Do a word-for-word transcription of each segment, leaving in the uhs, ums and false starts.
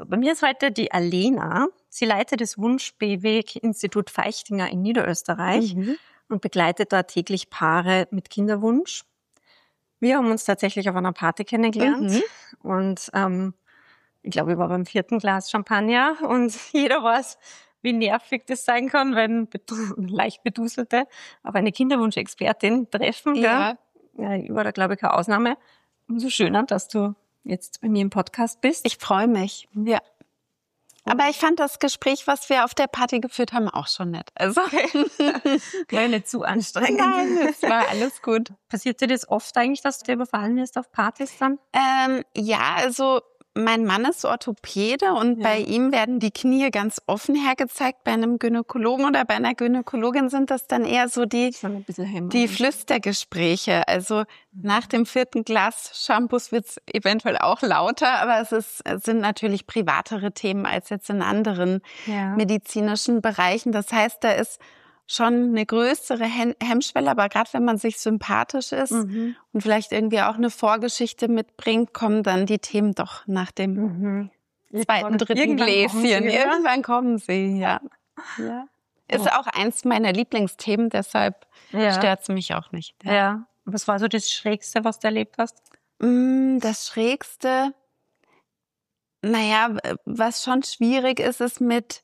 bei mir ist heute die Alena. Sie leitet das Wunsch-B W-Institut Feichtinger in Niederösterreich mhm. und begleitet dort täglich Paare mit Kinderwunsch. Wir haben uns tatsächlich auf einer Party kennengelernt mhm. und ähm, ich glaube, ich war beim vierten Glas Champagner und jeder weiß, wie nervig das sein kann, wenn leicht Beduselte auf eine Kinderwunschexpertin treffen. Ja. Ja, ich war da, glaube ich, keine Ausnahme. Umso schöner, dass du jetzt bei mir im Podcast bist. Ich freue mich, ja. Aber ich fand das Gespräch, was wir auf der Party geführt haben, auch schon nett. Also okay. War nicht zu anstrengend. Nein, es war alles gut. Passiert dir das oft eigentlich, dass du überfallen wirst auf Partys dann? Ähm, ja, also mein Mann ist Orthopäde und ja. bei ihm werden die Knie ganz offen hergezeigt. Bei einem Gynäkologen oder bei einer Gynäkologin sind das dann eher so die, die Flüstergespräche. Also nach dem vierten Glas Shampoos wird es eventuell auch lauter, aber es, ist, es sind natürlich privatere Themen als jetzt in anderen ja. medizinischen Bereichen. Das heißt, da ist schon eine größere Hemmschwelle, aber gerade wenn man sich sympathisch ist mhm. und vielleicht irgendwie auch eine Vorgeschichte mitbringt, kommen dann die Themen doch nach dem mhm. zweiten, dritten Irgendwann Gläschen. Kommen sie, Irgendwann kommen sie, ja. ja. Ist oh. auch eins meiner Lieblingsthemen, deshalb ja. stört es mich auch nicht. Ja. ja. Was war so das Schrägste, was du erlebt hast? Das Schrägste, naja, was schon schwierig ist, ist mit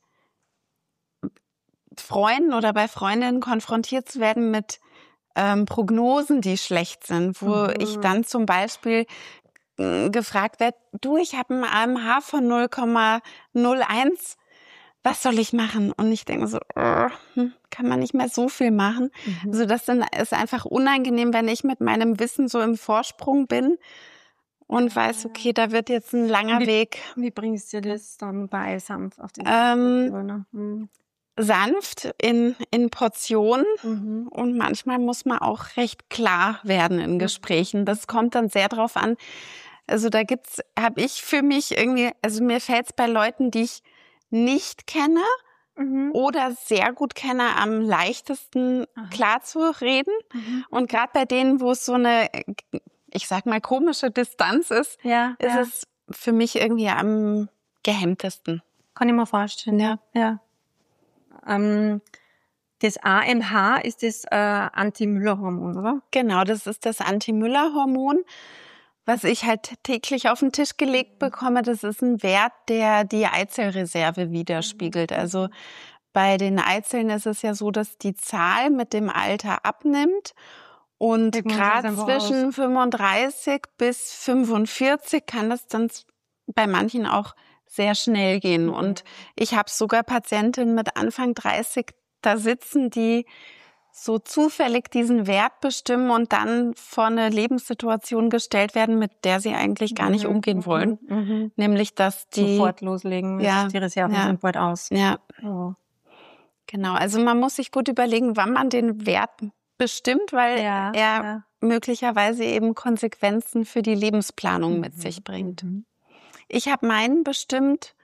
Freunden oder bei Freundinnen konfrontiert zu werden mit ähm, Prognosen, die schlecht sind, wo mhm. ich dann zum Beispiel äh, gefragt werde, du, ich habe ein A M H von null Komma null eins, was soll ich machen? Und ich denke so, oh, kann man nicht mehr so viel machen. Mhm. Also das ist einfach unangenehm, wenn ich mit meinem Wissen so im Vorsprung bin und weiß, okay, da wird jetzt ein langer wie, Weg. Wie bringst du das dann bei sanft auf den ähm, mhm. sanft in, in Portionen mhm. und manchmal muss man auch recht klar werden in Gesprächen. Das kommt dann sehr drauf an. Also da gibt's, habe ich für mich irgendwie, also mir fällt's bei Leuten, die ich nicht kenne mhm. oder sehr gut kenne, am leichtesten Aha. klar zu reden. Mhm. Und gerade bei denen, wo es so eine, ich sag mal, komische Distanz ist, ja, ist ja. es für mich irgendwie am gehemmtesten. Kann ich mir vorstellen, ja. ja. Ähm, das A M H ist das äh, Anti-Müller-Hormon, oder? Genau, das ist das Anti-Müller-Hormon, was ich halt täglich auf den Tisch gelegt bekomme. Das ist ein Wert, der die Eizellreserve widerspiegelt. Also bei den Eizellen ist es ja so, dass die Zahl mit dem Alter abnimmt. Und gerade zwischen aus. fünfunddreißig bis fünfundvierzig kann das dann bei manchen auch sehr schnell gehen. Und ich habe sogar Patientinnen mit Anfang dreißig da sitzen, die so zufällig diesen Wert bestimmen und dann vor eine Lebenssituation gestellt werden, mit der sie eigentlich gar nicht mhm. umgehen wollen. Mhm. Nämlich, dass die... Sofort loslegen, ja, die Reserven ja, sind bald aus. Ja, oh. genau. Also man muss sich gut überlegen, wann man den Wert bestimmt, weil ja, er ja. möglicherweise eben Konsequenzen für die Lebensplanung mhm. mit sich bringt. Mhm. Ich habe meinen bestimmt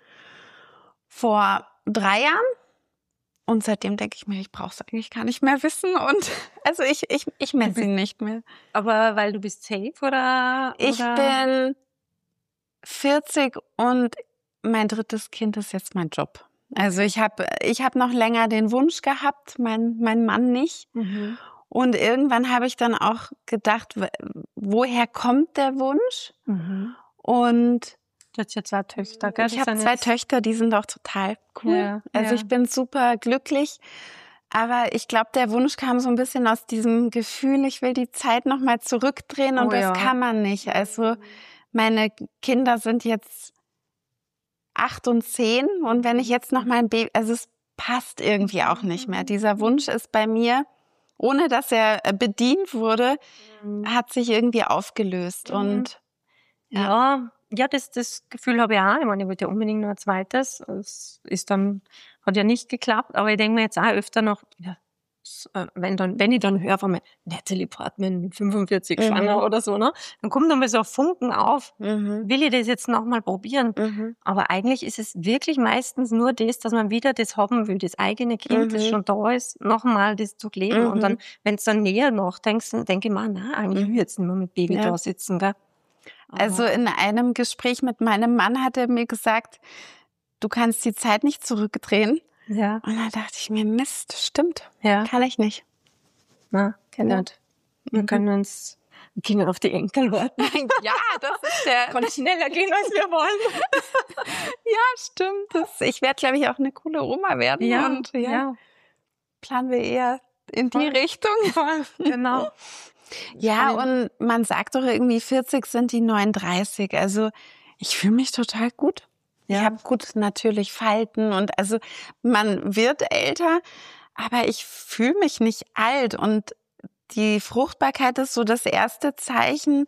vor drei Jahren und seitdem denke ich mir, ich brauche es eigentlich gar nicht mehr wissen und also ich ich ich messe ihn nicht mehr. Aber weil du bist safe oder? Ich oder? bin vierzig und mein drittes Kind ist jetzt mein Job. Also ich habe ich habe noch länger den Wunsch gehabt, mein mein Mann nicht. Mhm. Und irgendwann habe ich dann auch gedacht, woher kommt der Wunsch? Mhm. Und du hast ja zwei Töchter, gell? Ich habe zwei Töchter, die sind auch total cool. Ja, also ja. ich bin super glücklich. Aber ich glaube, der Wunsch kam so ein bisschen aus diesem Gefühl, ich will die Zeit nochmal zurückdrehen und oh, das ja. kann man nicht. Also meine Kinder sind jetzt acht und zehn und wenn ich jetzt noch mein Baby, also es passt irgendwie auch nicht mehr. Dieser Wunsch ist bei mir, ohne dass er bedient wurde, mhm. hat sich irgendwie aufgelöst. Mhm. Und ja, ja, ja das, das Gefühl habe ich auch. Ich meine, ich wollte ja unbedingt noch ein zweites. Es ist dann, hat ja nicht geklappt, aber ich denke mir jetzt auch öfter noch, ja, wenn dann, wenn ich dann höre von mir, Natalie Portman mit fünfundvierzig mhm. schwanger oder so, ne, dann kommt dann mal so ein Funken auf. Mhm. Will ich das jetzt nochmal probieren? Mhm. Aber eigentlich ist es wirklich meistens nur das, dass man wieder das haben will, das eigene Kind, mhm. das schon da ist, nochmal das zu leben. Mhm. Und dann, wenn es dann näher nachdenkst, dann denke ich mir, na, eigentlich will ich jetzt nicht mehr mit Baby ja. da sitzen, gell? Also in einem Gespräch mit meinem Mann hat er mir gesagt, du kannst die Zeit nicht zurückdrehen. Ja. Und da dachte ich mir, Mist, stimmt. Ja. Kann ich nicht. Na, kann Ja. nicht. Wir Mhm. können uns, wir können auf die Enkel warten. Ja, das ist der... Kann schneller gehen, als wir wollen. Ja, stimmt. Das, ich werde, glaube ich, auch eine coole Oma werden. Ja, und ja, ja. planen wir eher in die Voll. Richtung. Voll, genau. Ja, und man sagt doch irgendwie, vierzig sind die neuen dreißig. Also ich fühle mich total gut. Ja. Ich habe gut natürlich Falten und also man wird älter, aber ich fühle mich nicht alt. Und die Fruchtbarkeit ist so das erste Zeichen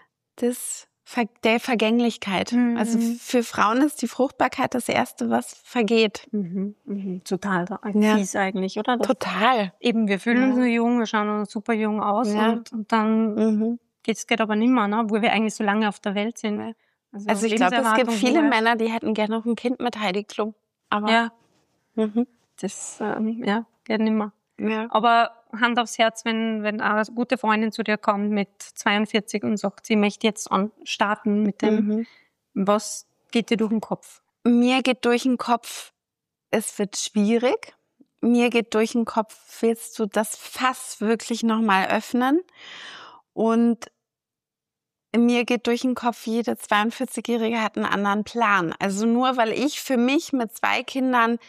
des Ver- der Vergänglichkeit. Mhm. Also für Frauen ist die Fruchtbarkeit das erste, was vergeht. Mhm, mhm. Total Ja. fies eigentlich, oder? Das Total. eben, wir fühlen Ja. uns nur jung, wir schauen uns super jung aus Ja. und, und dann Mhm. geht's geht aber nimmer, ne? Obwohl wir eigentlich so lange auf der Welt sind. Also ich glaube, es gibt Lebenserwartung viele hoch. Männer, die hätten gerne noch ein Kind mit Heidi Klum. Aber Ja, mhm. das ähm, ja, geht nimmer. Ja. Aber Hand aufs Herz, wenn, wenn eine gute Freundin zu dir kommt mit zweiundvierzig und sagt, sie möchte jetzt an, starten mit dem, Mhm. was geht dir durch den Kopf? Mir geht durch den Kopf, es wird schwierig. Mir geht durch den Kopf, willst du das Fass wirklich nochmal öffnen? Und mir geht durch den Kopf, jede zweiundvierzigjährige hat einen anderen Plan. Also nur weil ich für mich mit zwei Kindern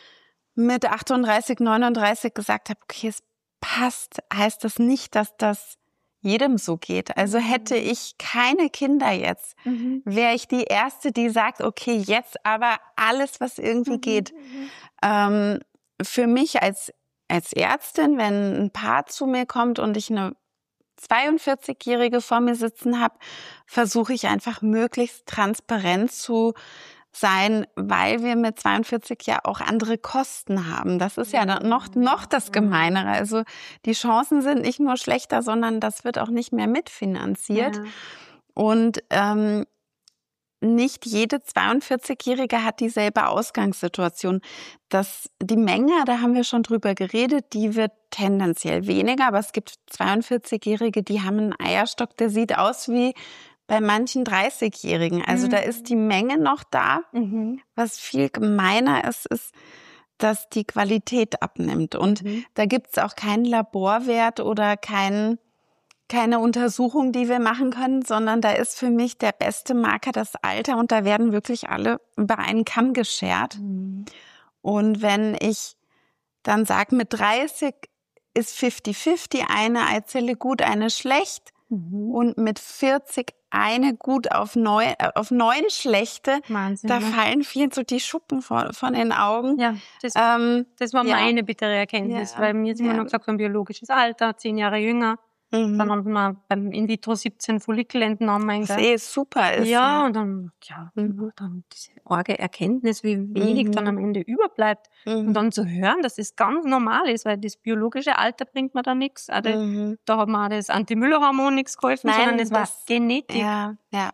mit achtunddreißig, neununddreißig gesagt habe, okay, es passt, heißt das nicht, dass das jedem so geht. Also hätte ich keine Kinder jetzt, Mhm. wäre ich die Erste, die sagt, okay, jetzt aber alles, was irgendwie geht. Mhm. Ähm, für mich als, als Ärztin, wenn ein Paar zu mir kommt und ich eine zweiundvierzigjährige vor mir sitzen habe, versuche ich einfach möglichst transparent zu sein, weil wir mit zweiundvierzig ja auch andere Kosten haben. Das ist ja noch, noch das Gemeinere. Also die Chancen sind nicht nur schlechter, sondern das wird auch nicht mehr mitfinanziert. Ja. Und ähm, nicht jede zweiundvierzigjährige hat dieselbe Ausgangssituation. Das, die Menge, da haben wir schon drüber geredet, die wird tendenziell weniger, aber es gibt zweiundvierzigjährige, die haben einen Eierstock, der sieht aus wie bei manchen dreißigjährigen. Also Mhm. da ist die Menge noch da. Mhm. Was viel gemeiner ist, ist, dass die Qualität abnimmt. Und Mhm. da gibt's auch keinen Laborwert oder keinen keine Untersuchung, die wir machen können, sondern da ist für mich der beste Marker das Alter und da werden wirklich alle über einen Kamm geschert. Mhm. Und wenn ich dann sage, mit dreißig ist fifty fifty, eine Eizelle gut, eine schlecht Mhm. und mit vierzig eine gut auf neun, äh, auf neun schlechte, Wahnsinn, da ne? fallen vielen so die Schuppen von, von den Augen. Ja, das, Ähm, das war ja. meine bittere Erkenntnis, Ja. weil mir jetzt immer Ja. noch gesagt haben, biologisches Alter, zehn Jahre jünger. mhm. Dann haben wir beim In-vitro siebzehn Follikel entnommen. Was gell? eh super ist. Ja, und dann, ja, Mhm. dann diese arge Erkenntnis, wie wenig Mhm. dann am Ende überbleibt. Mhm. Und dann zu hören, dass das ganz normal ist, weil das biologische Alter bringt mir da nichts. Also, Mhm. da hat mir auch das Anti-Müller-Hormon nichts geholfen, Nein, sondern das war das- Genetik. Ja, ja.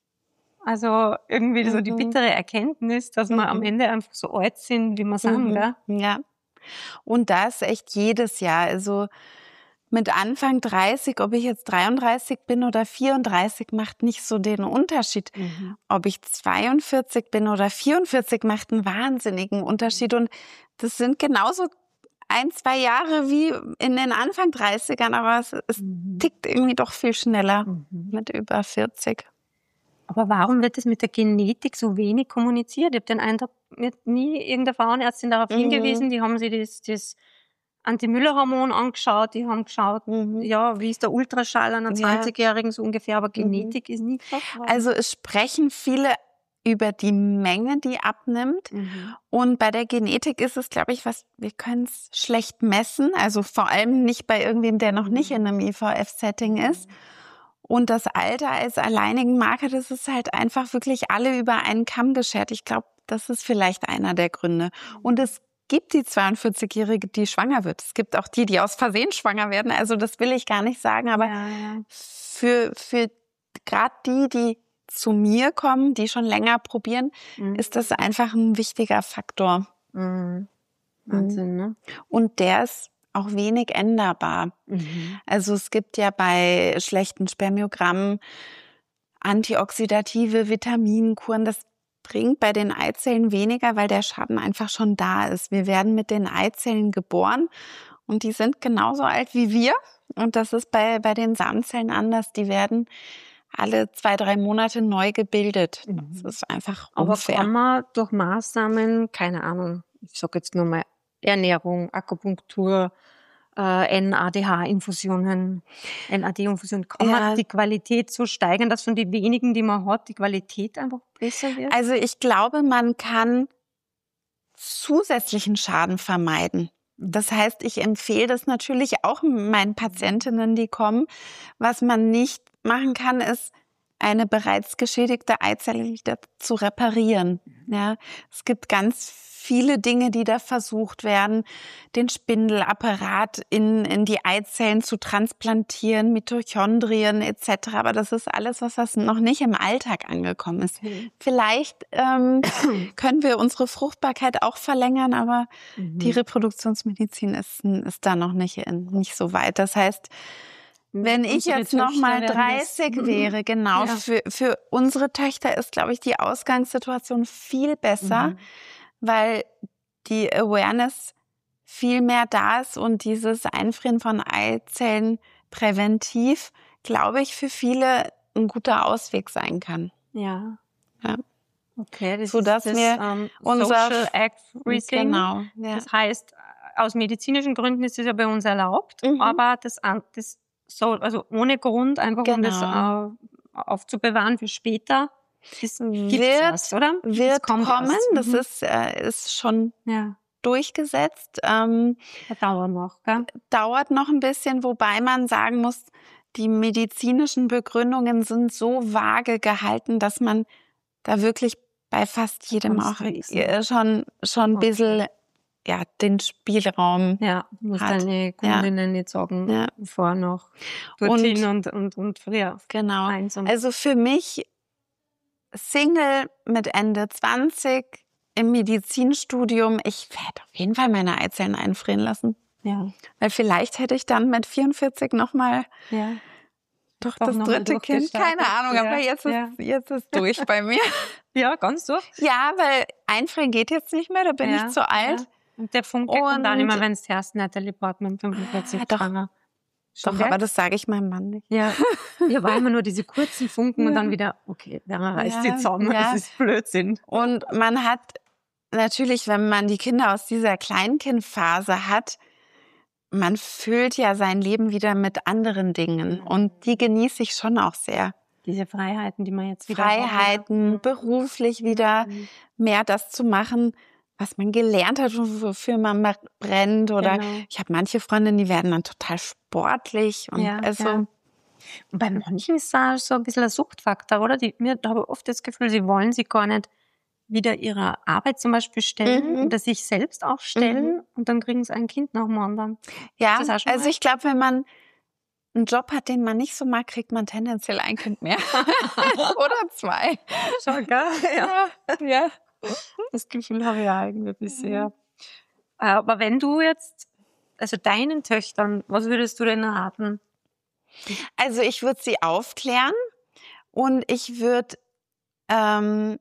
Also irgendwie so die Mhm. bittere Erkenntnis, dass wir Mhm. am Ende einfach so alt sind, wie wir sind. Mhm. Gell? Ja. Und das echt jedes Jahr. Also mit Anfang dreißig, ob ich jetzt dreiunddreißig bin oder vierunddreißig, macht nicht so den Unterschied. Mhm. Ob ich zweiundvierzig bin oder vierundvierzig, macht einen wahnsinnigen Unterschied. Und das sind genauso ein, zwei Jahre wie in den Anfang dreißigern, aber es, es Mhm. tickt irgendwie doch viel schneller Mhm. mit über vierzig. Aber warum wird das mit der Genetik so wenig kommuniziert? Ich habe den Eindruck, mir hat nie irgendeine Frauenärztin darauf Mhm. hingewiesen. Die haben sich das, das Anti-Müller-Hormon angeschaut, die haben geschaut, Mhm. ja, wie ist der Ultraschall einer Ja. zwanzigjährigen so ungefähr, aber Genetik ist nie gefragt worden. Also es sprechen viele über die Menge, die abnimmt. Mhm. Und bei der Genetik ist es, glaube ich, was, wir können es schlecht messen. Also vor allem nicht bei irgendwem, der noch nicht in einem I V F-Setting ist. Und das Alter als alleinigen Marker, das ist halt einfach wirklich alle über einen Kamm geschert. Ich glaube, das ist vielleicht einer der Gründe. Und es gibt die zweiundvierzigjährige, die schwanger wird. Es gibt auch die, die aus Versehen schwanger werden. Also das will ich gar nicht sagen. Aber Ja, ja. für, für gerade die, die zu mir kommen, die schon länger probieren, Mhm. ist das einfach ein wichtiger Faktor. Mhm. Wahnsinn, ne? Und der ist auch wenig änderbar. Mhm. Also es gibt ja bei schlechten Spermiogrammen antioxidative Vitaminkuren. Das bringt bei den Eizellen weniger, weil der Schaden einfach schon da ist. Wir werden mit den Eizellen geboren und die sind genauso alt wie wir. Und das ist bei, bei den Samenzellen anders. Die werden alle zwei, drei Monate neu gebildet. Das ist einfach unfair. Aber kann man durch Maßnahmen, keine Ahnung, ich sage jetzt nur mal Ernährung, Akupunktur, äh, N A D H-Infusionen, N A D-Infusionen, kann ja. man die Qualität so steigern, dass von den wenigen, die man hat, die Qualität einfach besser wird? Also ich glaube, man kann zusätzlichen Schaden vermeiden. Das heißt, ich empfehle das natürlich auch meinen Patientinnen, die kommen. Was man nicht machen kann, ist, eine bereits geschädigte Eizelle wieder zu reparieren. Ja, es gibt ganz viele Dinge, die da versucht werden, den Spindelapparat in, in die Eizellen zu transplantieren, Mitochondrien et cetera. Aber das ist alles, was, was noch nicht im Alltag angekommen ist. Mhm. Vielleicht ähm, können wir unsere Fruchtbarkeit auch verlängern, aber mhm. die Reproduktionsmedizin ist, ist da noch nicht, in, nicht so weit. Das heißt, wenn ich jetzt noch mal dreißig wäre, genau, ja. für, für unsere Töchter ist, glaube ich, die Ausgangssituation viel besser, mhm. weil die Awareness viel mehr da ist und dieses Einfrieren von Eizellen präventiv, glaube ich, für viele ein guter Ausweg sein kann. Ja. Ja. Okay, das so, dass ist wir das um, unser Social Everything. Genau. Ja. Das heißt, aus medizinischen Gründen ist es ja bei uns erlaubt, mhm. aber das, das so, also ohne Grund, einfach genau. um das äh, aufzubewahren für später. Das wird, was, oder? wird kommen, erst. das mhm. ist, äh, ist schon ja. durchgesetzt. Ähm, das dauert noch, gell? Dauert noch ein bisschen, wobei man sagen muss, die medizinischen Begründungen sind so vage gehalten, dass man da wirklich bei fast jedem auch äh, schon, schon ein bisschen okay. ja, den Spielraum ja, muss hat. deine Kundinnen ja. nicht sagen, ja. vor noch dorthin und, und, und, und früher. Genau. Eins und also für mich Single mit Ende zwanzig im Medizinstudium, ich werde auf jeden Fall meine Eizellen einfrieren lassen. Ja. Weil vielleicht hätte ich dann mit vierundvierzig nochmal ja. doch das dritte Kind. Keine Ahnung, ja. aber jetzt ist, ja. jetzt ist durch bei mir. Ja, ganz durch. Ja, weil einfrieren geht jetzt nicht mehr, da bin ja. ich zu alt. Ja. Und der Funke kommt dann immer, wenn es erst Natalie Portman fünfundvierzig ja, doch. schwanger. Doch, aber das sage ich meinem Mann nicht. Ja, ja, war immer nur diese kurzen Funken ja. und dann wieder, okay, der reißt ja, die zusammen, ja. das ist Blödsinn. Und man hat natürlich, wenn man die Kinder aus dieser Kleinkindphase hat, man füllt ja sein Leben wieder mit anderen Dingen und die genieße ich schon auch sehr. Diese Freiheiten, die man jetzt wieder Freiheiten, hat. beruflich wieder mhm. mehr das zu machen, was man gelernt hat, wofür man brennt. Oder genau. ich habe manche Freundinnen, die werden dann total sportlich. Und ja, also ja. Und bei manchen ist das so ein bisschen ein Suchtfaktor, oder? Die, mir habe ich oft das Gefühl, sie wollen sich gar nicht wieder ihrer Arbeit zum Beispiel stellen mhm. oder sich selbst auch stellen mhm. und dann kriegen sie ein Kind nach dem anderen. Ja, also ich glaube, wenn man einen Job hat, den man nicht so mag, kriegt man tendenziell ein Kind mehr. Oder zwei. Schon, gell? Ja. ja. Das Gefühl habe ich ja eigentlich bisher. Aber wenn du jetzt, also deinen Töchtern, was würdest du denn raten? Also ich würde sie aufklären und ich würde ähm,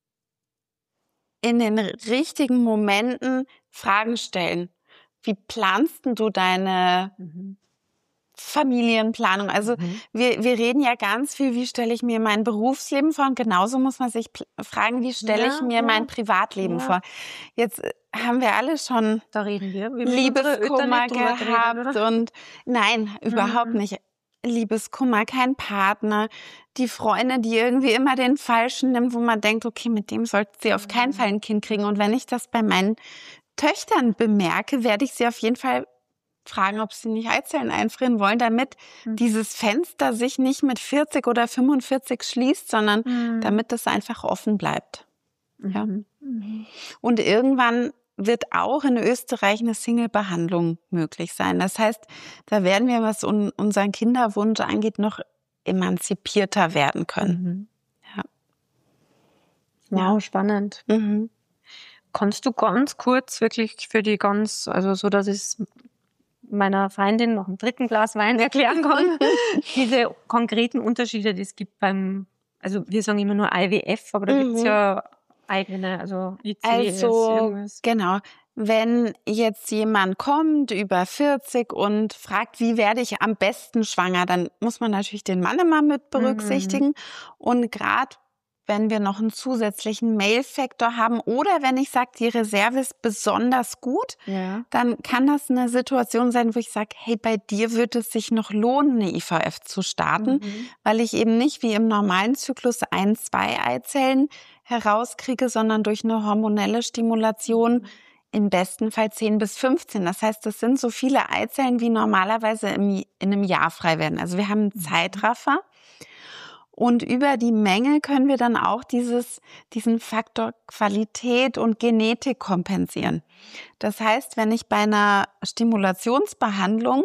in den richtigen Momenten Fragen stellen. Wie planst du deine mhm. Familienplanung? Also mhm. wir, wir reden ja ganz viel, wie stelle ich mir mein Berufsleben vor? Und genauso muss man sich pl- fragen, wie stelle ja, ich mir ja. mein Privatleben ja. vor? Jetzt haben wir alle schon da reden wir. wir Liebeskummer gehabt reden, und nein, überhaupt mhm. nicht. Liebeskummer, kein Partner, die Freundin, die irgendwie immer den Falschen nimmt, wo man denkt, okay, mit dem sollte sie auf keinen Fall ein Kind kriegen. Und wenn ich das bei meinen Töchtern bemerke, werde ich sie auf jeden Fall fragen, ob sie nicht Eizellen einfrieren wollen, damit mhm. dieses Fenster sich nicht mit vierzig oder fünfundvierzig schließt, sondern mhm. damit das einfach offen bleibt. Mhm. Ja. Mhm. Und irgendwann wird auch in Österreich eine Single-Behandlung möglich sein. Das heißt, da werden wir, was un- unseren Kinderwunsch angeht, noch emanzipierter werden können. Mhm. Ja. Wow, ja. Spannend. Mhm. Kannst du ganz kurz wirklich für die ganz, also so, dass es meiner Freundin noch ein dritten Glas Wein erklären kann, diese konkreten Unterschiede, die es gibt beim, also wir sagen immer nur I V F, aber da mhm. gibt's ja eigene, also I C S, also, irgendwas. Genau. Wenn jetzt jemand kommt über vierzig und fragt, wie werde ich am besten schwanger, dann muss man natürlich den Mann immer mit berücksichtigen. Mhm. Und gerade wenn wir noch einen zusätzlichen Male-Faktor haben oder wenn ich sage, die Reserve ist besonders gut, ja. dann kann das eine Situation sein, wo ich sage, hey, bei dir wird es sich noch lohnen, eine I V F zu starten, mhm. weil ich eben nicht wie im normalen Zyklus ein, zwei Eizellen herauskriege, sondern durch eine hormonelle Stimulation mhm. im besten Fall zehn bis fünfzehn. Das heißt, das sind so viele Eizellen, wie normalerweise im, in einem Jahr frei werden. Also wir haben einen Zeitraffer. Und über die Menge können wir dann auch dieses, diesen Faktor Qualität und Genetik kompensieren. Das heißt, wenn ich bei einer Stimulationsbehandlung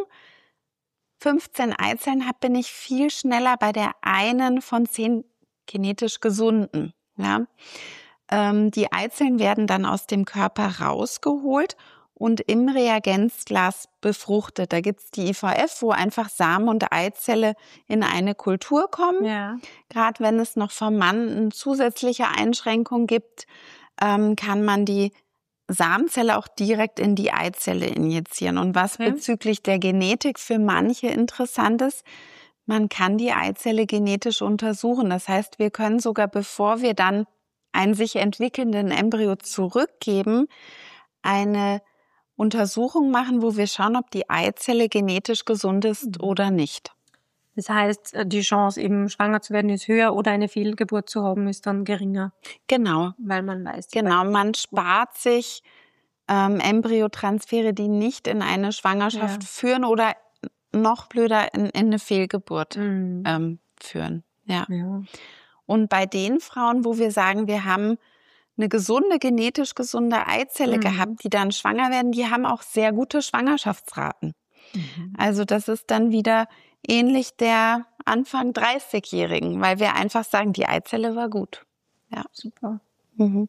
fünfzehn Eizellen habe, bin ich viel schneller bei der einen von zehn genetisch gesunden. Ja? Ähm, die Eizellen werden dann aus dem Körper rausgeholt und im Reagenzglas befruchtet. Da gibt's die I V F, wo einfach Samen und Eizelle in eine Kultur kommen. Ja. Gerade wenn es noch vom Mann eine zusätzliche Einschränkung gibt, ähm, kann man die Samenzelle auch direkt in die Eizelle injizieren. Und was okay. bezüglich der Genetik für manche interessant ist, man kann die Eizelle genetisch untersuchen. Das heißt, wir können sogar, bevor wir dann einen sich entwickelnden Embryo zurückgeben, eine Untersuchung machen, wo wir schauen, ob die Eizelle genetisch gesund ist oder nicht. Das heißt, die Chance, eben schwanger zu werden, ist höher oder eine Fehlgeburt zu haben, ist dann geringer. Genau. Weil man weiß. Genau, man spart sich ähm, Embryotransfere, die nicht in eine Schwangerschaft ja. führen oder noch blöder in, in eine Fehlgeburt mhm. ähm, führen. Ja. ja. Und bei den Frauen, wo wir sagen, wir haben eine gesunde, genetisch gesunde Eizelle mhm. gehabt, die dann schwanger werden, die haben auch sehr gute Schwangerschaftsraten. Mhm. Also das ist dann wieder ähnlich der Anfang dreißigjährigen, weil wir einfach sagen, die Eizelle war gut. Ja, super. Mhm.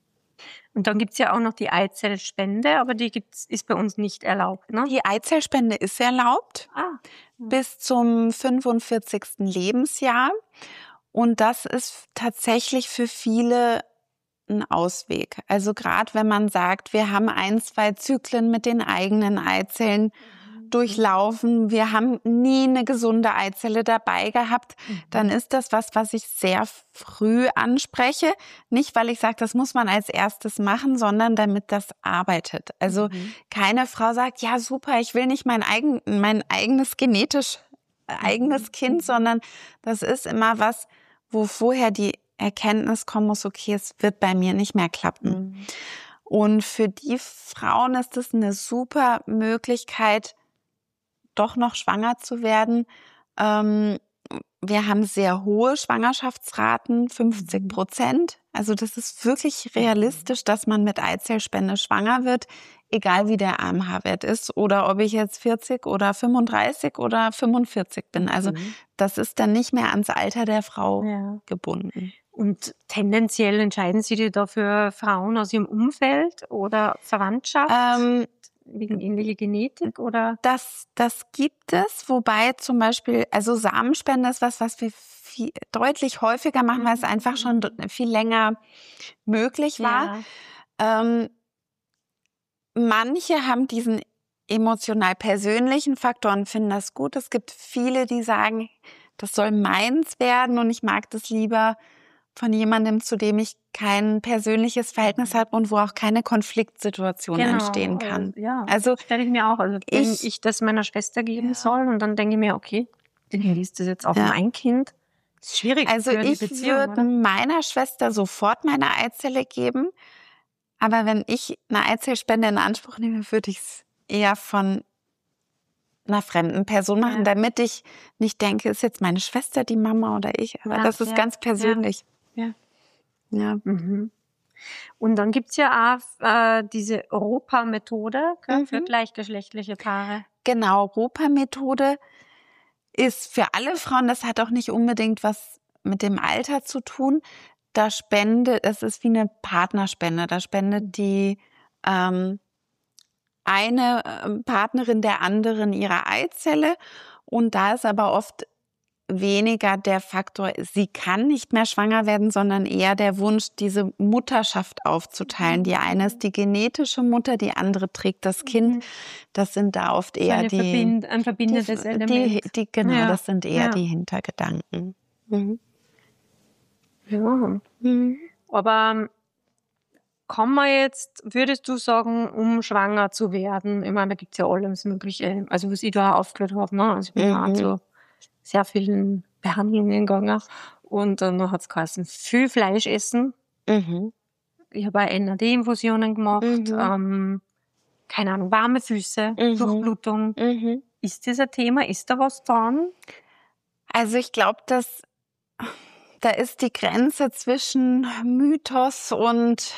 Und dann gibt's ja auch noch die Eizellspende, aber die gibt's, ist bei uns nicht erlaubt, ne? Die Eizellspende ist erlaubt ah. ja. bis zum fünfundvierzigsten Lebensjahr. Und das ist tatsächlich für viele ein Ausweg. Also gerade wenn man sagt, wir haben ein, zwei Zyklen mit den eigenen Eizellen mhm. durchlaufen, wir haben nie eine gesunde Eizelle dabei gehabt, mhm. dann ist das was, was ich sehr früh anspreche. Nicht, weil ich sage, das muss man als erstes machen, sondern damit das arbeitet. Also mhm. keine Frau sagt, ja super, ich will nicht mein, eigen, mein eigenes genetisch eigenes mhm. Kind, sondern das ist immer was, wo vorher die Erkenntnis kommen muss, okay, es wird bei mir nicht mehr klappen. Mhm. Und für die Frauen ist es eine super Möglichkeit, doch noch schwanger zu werden. Ähm, wir haben sehr hohe Schwangerschaftsraten, fünfzig Prozent. Also das ist wirklich realistisch, dass man mit Eizellspende schwanger wird, egal wie der A M H-Wert ist oder ob ich jetzt vierzig oder fünfunddreißig oder fünfundvierzig bin. Also mhm. das ist dann nicht mehr ans Alter der Frau ja. gebunden. Und tendenziell entscheiden Sie sich da für Frauen aus Ihrem Umfeld oder Verwandtschaft? Ähm, wegen ähnlicher Genetik oder? Das, das gibt es, wobei zum Beispiel, also Samenspende ist was, was wir viel, deutlich häufiger machen, mhm. weil es einfach schon viel länger möglich war. Ja. Ähm, manche haben diesen emotional persönlichen Faktor und finden das gut. Es gibt viele, die sagen, das soll meins werden und ich mag das lieber von jemandem, zu dem ich kein persönliches Verhältnis habe und wo auch keine Konfliktsituation genau, entstehen kann. Also, ja, also stelle ich mir auch. Also wenn ich, ich das meiner Schwester geben ja. soll und dann denke ich mir, okay, dann liest das jetzt auf ja. mein Kind. Das ist schwierig. Also für ich würde meiner Schwester sofort meine Eizelle geben, aber wenn ich eine Eizellspende in Anspruch nehme, würde ich es eher von einer fremden Person machen, ja. damit ich nicht denke, ist jetzt meine Schwester die Mama oder ich. Aber ja, das ist ja. ganz persönlich. Ja. Ja. ja. Mhm. Und dann gibt's ja auch äh, diese Ropa-Methode mhm. für gleichgeschlechtliche Paare. Genau, Ropa-Methode ist für alle Frauen, das hat auch nicht unbedingt was mit dem Alter zu tun. Da spendet, es ist wie eine Partnerspende. Da spendet die ähm, eine Partnerin der anderen ihre Eizelle. Und da ist aber oft weniger der Faktor, sie kann nicht mehr schwanger werden, sondern eher der Wunsch, diese Mutterschaft aufzuteilen. Die eine ist die genetische Mutter, die andere trägt das Kind. Das sind da oft eher eine die, Verbind, ein verbindendes die, Element. Die, die, genau, ja. das sind eher ja. die Hintergedanken. Mhm. Ja. Mhm. Aber kann man jetzt, würdest du sagen, um schwanger zu werden, ich meine, da gibt es ja alles Mögliche, also was ich da auch aufgehört habe, ne? Also ich bin Mhm. auch zu sehr vielen Behandlungen gegangen und dann hat es geheißen, viel Fleisch essen. Mhm. Ich habe auch N A D-Infusionen gemacht, Mhm. ähm, keine Ahnung, warme Füße, Mhm. Durchblutung. Mhm. Ist das ein Thema? Ist da was dran? Also ich glaube, dass da ist die Grenze zwischen Mythos und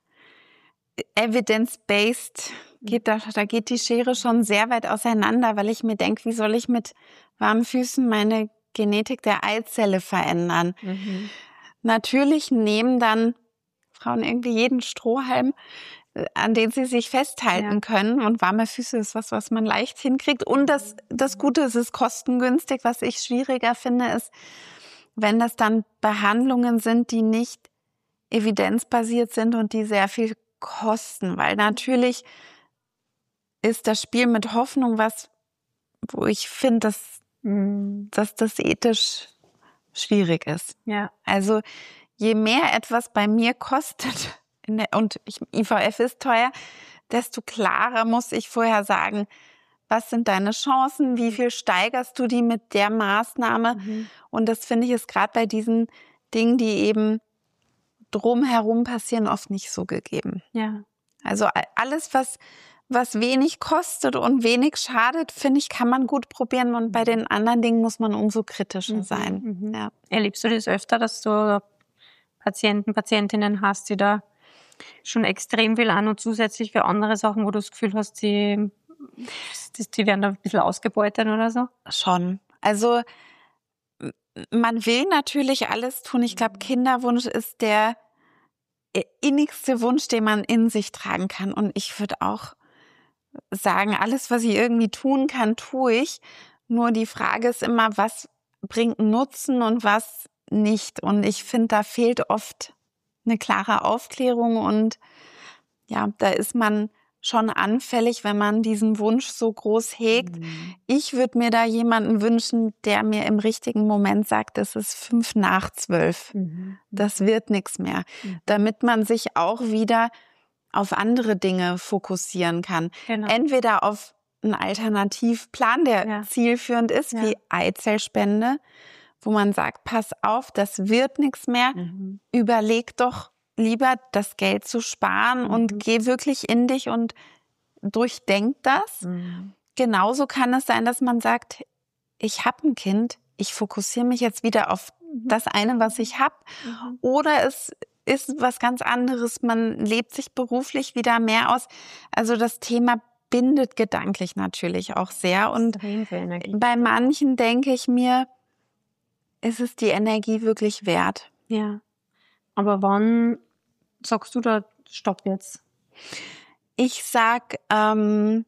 evidence-based, geht da, da geht die Schere schon sehr weit auseinander, weil ich mir denke, wie soll ich mit warmen Füßen meine Genetik der Eizelle verändern? Mhm. Natürlich nehmen dann Frauen irgendwie jeden Strohhalm, an den sie sich festhalten Ja. können. Und warme Füße ist was, was man leicht hinkriegt. Und das, das Gute ist, es ist kostengünstig. Was ich schwieriger finde, ist, wenn das dann Behandlungen sind, die nicht evidenzbasiert sind und die sehr viel kosten. Weil natürlich ist das Spiel mit Hoffnung was, wo ich finde, dass, Mhm. dass das ethisch schwierig ist. Ja. Also je mehr etwas bei mir kostet, in der, und ich, I V F ist teuer, desto klarer muss ich vorher sagen, was sind deine Chancen, wie viel steigerst du die mit der Maßnahme? Mhm. Und das finde ich ist gerade bei diesen Dingen, die eben drumherum passieren, oft nicht so gegeben. Ja. Also alles, was, was wenig kostet und wenig schadet, finde ich, kann man gut probieren. Und bei den anderen Dingen muss man umso kritischer Mhm. sein. Mhm. Ja. Erlebst du das öfter, dass du Patienten, Patientinnen hast, die da schon extrem viel an und zusätzlich für andere Sachen, wo du das Gefühl hast, die, die werden da ein bisschen ausgebeutet oder so? Schon. Also man will natürlich alles tun. Ich glaube, Kinderwunsch ist der innigste Wunsch, den man in sich tragen kann. Und ich würde auch sagen, alles, was ich irgendwie tun kann, tue ich. Nur die Frage ist immer, was bringt Nutzen und was nicht. Und ich finde, da fehlt oft eine klare Aufklärung. Und ja, da ist man schon anfällig, wenn man diesen Wunsch so groß hegt. Mhm. Ich würde mir da jemanden wünschen, der mir im richtigen Moment sagt, es ist fünf nach zwölf. Mhm. Das wird nichts mehr. Mhm. Damit man sich auch wieder auf andere Dinge fokussieren kann. Genau. Entweder auf einen Alternativplan, der ja. zielführend ist, ja. wie Eizellspende, wo man sagt, pass auf, das wird nichts mehr. Mhm. Überleg doch lieber, das Geld zu sparen mhm. und geh wirklich in dich und durchdenk das. Mhm. Genauso kann es sein, dass man sagt, ich habe ein Kind, ich fokussiere mich jetzt wieder auf mhm. das eine, was ich habe. Mhm. Oder es ist was ganz anderes, man lebt sich beruflich wieder mehr aus. Also das Thema bindet gedanklich natürlich auch sehr. Und bei manchen denke ich mir, ist es die Energie wirklich wert? Ja. Aber wann sagst du da, stopp jetzt? Ich sag, ähm,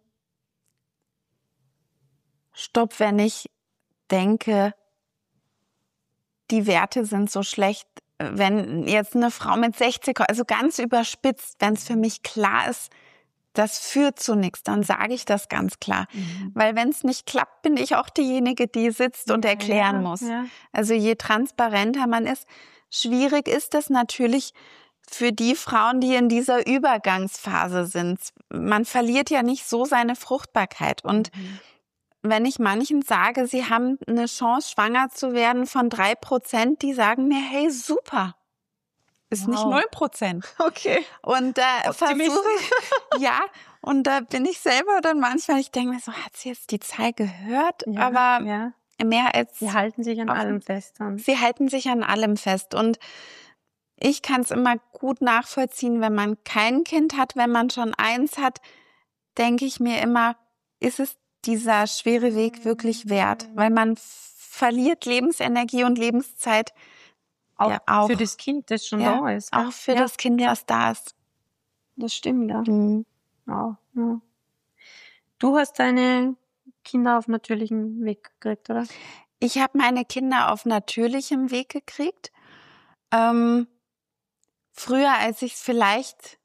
stopp, wenn ich denke, die Werte sind so schlecht. Wenn jetzt eine Frau mit sechzig, also ganz überspitzt, wenn es für mich klar ist, das führt zu nichts, dann sage ich das ganz klar. Mhm. Weil wenn es nicht klappt, bin ich auch diejenige, die sitzt und erklären ja, muss. Ja. Also je transparenter man ist, schwierig ist das natürlich für die Frauen, die in dieser Übergangsphase sind. Man verliert ja nicht so seine Fruchtbarkeit. Und mhm. wenn ich manchen sage, sie haben eine Chance, schwanger zu werden von drei Prozent, die sagen mir, hey, super. Ist wow. nicht null Prozent. Okay. Und da äh, versuche ich, ja, und da bin ich selber dann manchmal, ich denke mir so, hat sie jetzt die Zahl gehört? Ja, aber ja. mehr als... Sie halten sich an auch, allem fest. Dann. Sie halten sich an allem fest. Und ich kann es immer gut nachvollziehen, wenn man kein Kind hat. Wenn man schon eins hat, denke ich mir immer, ist es dieser schwere Weg wirklich wert? Weil man verliert Lebensenergie und Lebenszeit. Auch, ja, auch für das Kind, das schon ja, da ist. Auch für ja. das Kind, was da ist. Das stimmt, ja. Mhm. ja, ja. Du hast deine Kinder auf natürlichem Weg gekriegt, oder? Ich habe meine Kinder auf natürlichem Weg gekriegt. Ähm, früher, als ich es vielleicht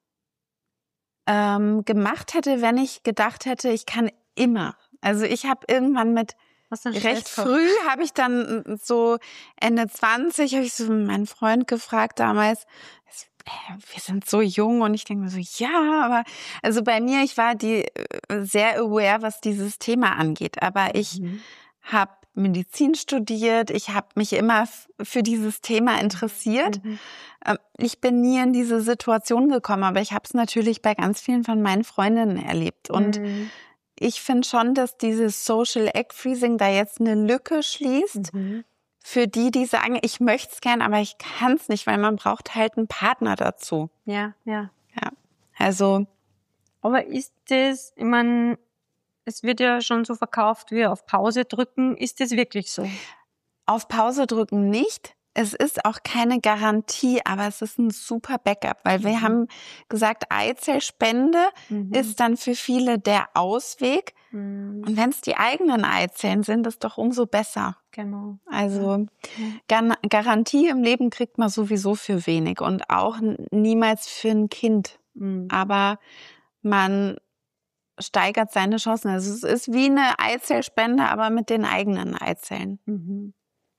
ähm, gemacht hätte, wenn ich gedacht hätte, ich kann immer. Also ich habe irgendwann mit recht früh, habe ich dann so Ende zwanzig, habe ich so meinen Freund gefragt damals, wir sind so jung, und ich denke mir so, ja, aber also bei mir, ich war die sehr aware, was dieses Thema angeht, aber ich mhm. habe Medizin studiert, ich habe mich immer f- für dieses Thema interessiert. Mhm. Ich bin nie in diese Situation gekommen, aber ich habe es natürlich bei ganz vielen von meinen Freundinnen erlebt. Und mhm. ich finde schon, dass dieses Social Egg Freezing da jetzt eine Lücke schließt, mhm. für die, die sagen, ich möchte es gern, aber ich kann es nicht, weil man braucht halt einen Partner dazu. Ja, ja. Ja, also. Aber ist das, ich meine, es wird ja schon so verkauft wie auf Pause drücken. Ist das wirklich so? Auf Pause drücken nicht. Es ist auch keine Garantie, aber es ist ein super Backup, weil mhm. wir haben gesagt, Eizellspende mhm. ist dann für viele der Ausweg. Mhm. Und wenn es die eigenen Eizellen sind, ist doch umso besser. Genau. Also ja. Garantie im Leben kriegt man sowieso für wenig und auch niemals für ein Kind. Mhm. Aber man steigert seine Chancen. Also es ist wie eine Eizellspende, aber mit den eigenen Eizellen. Mhm.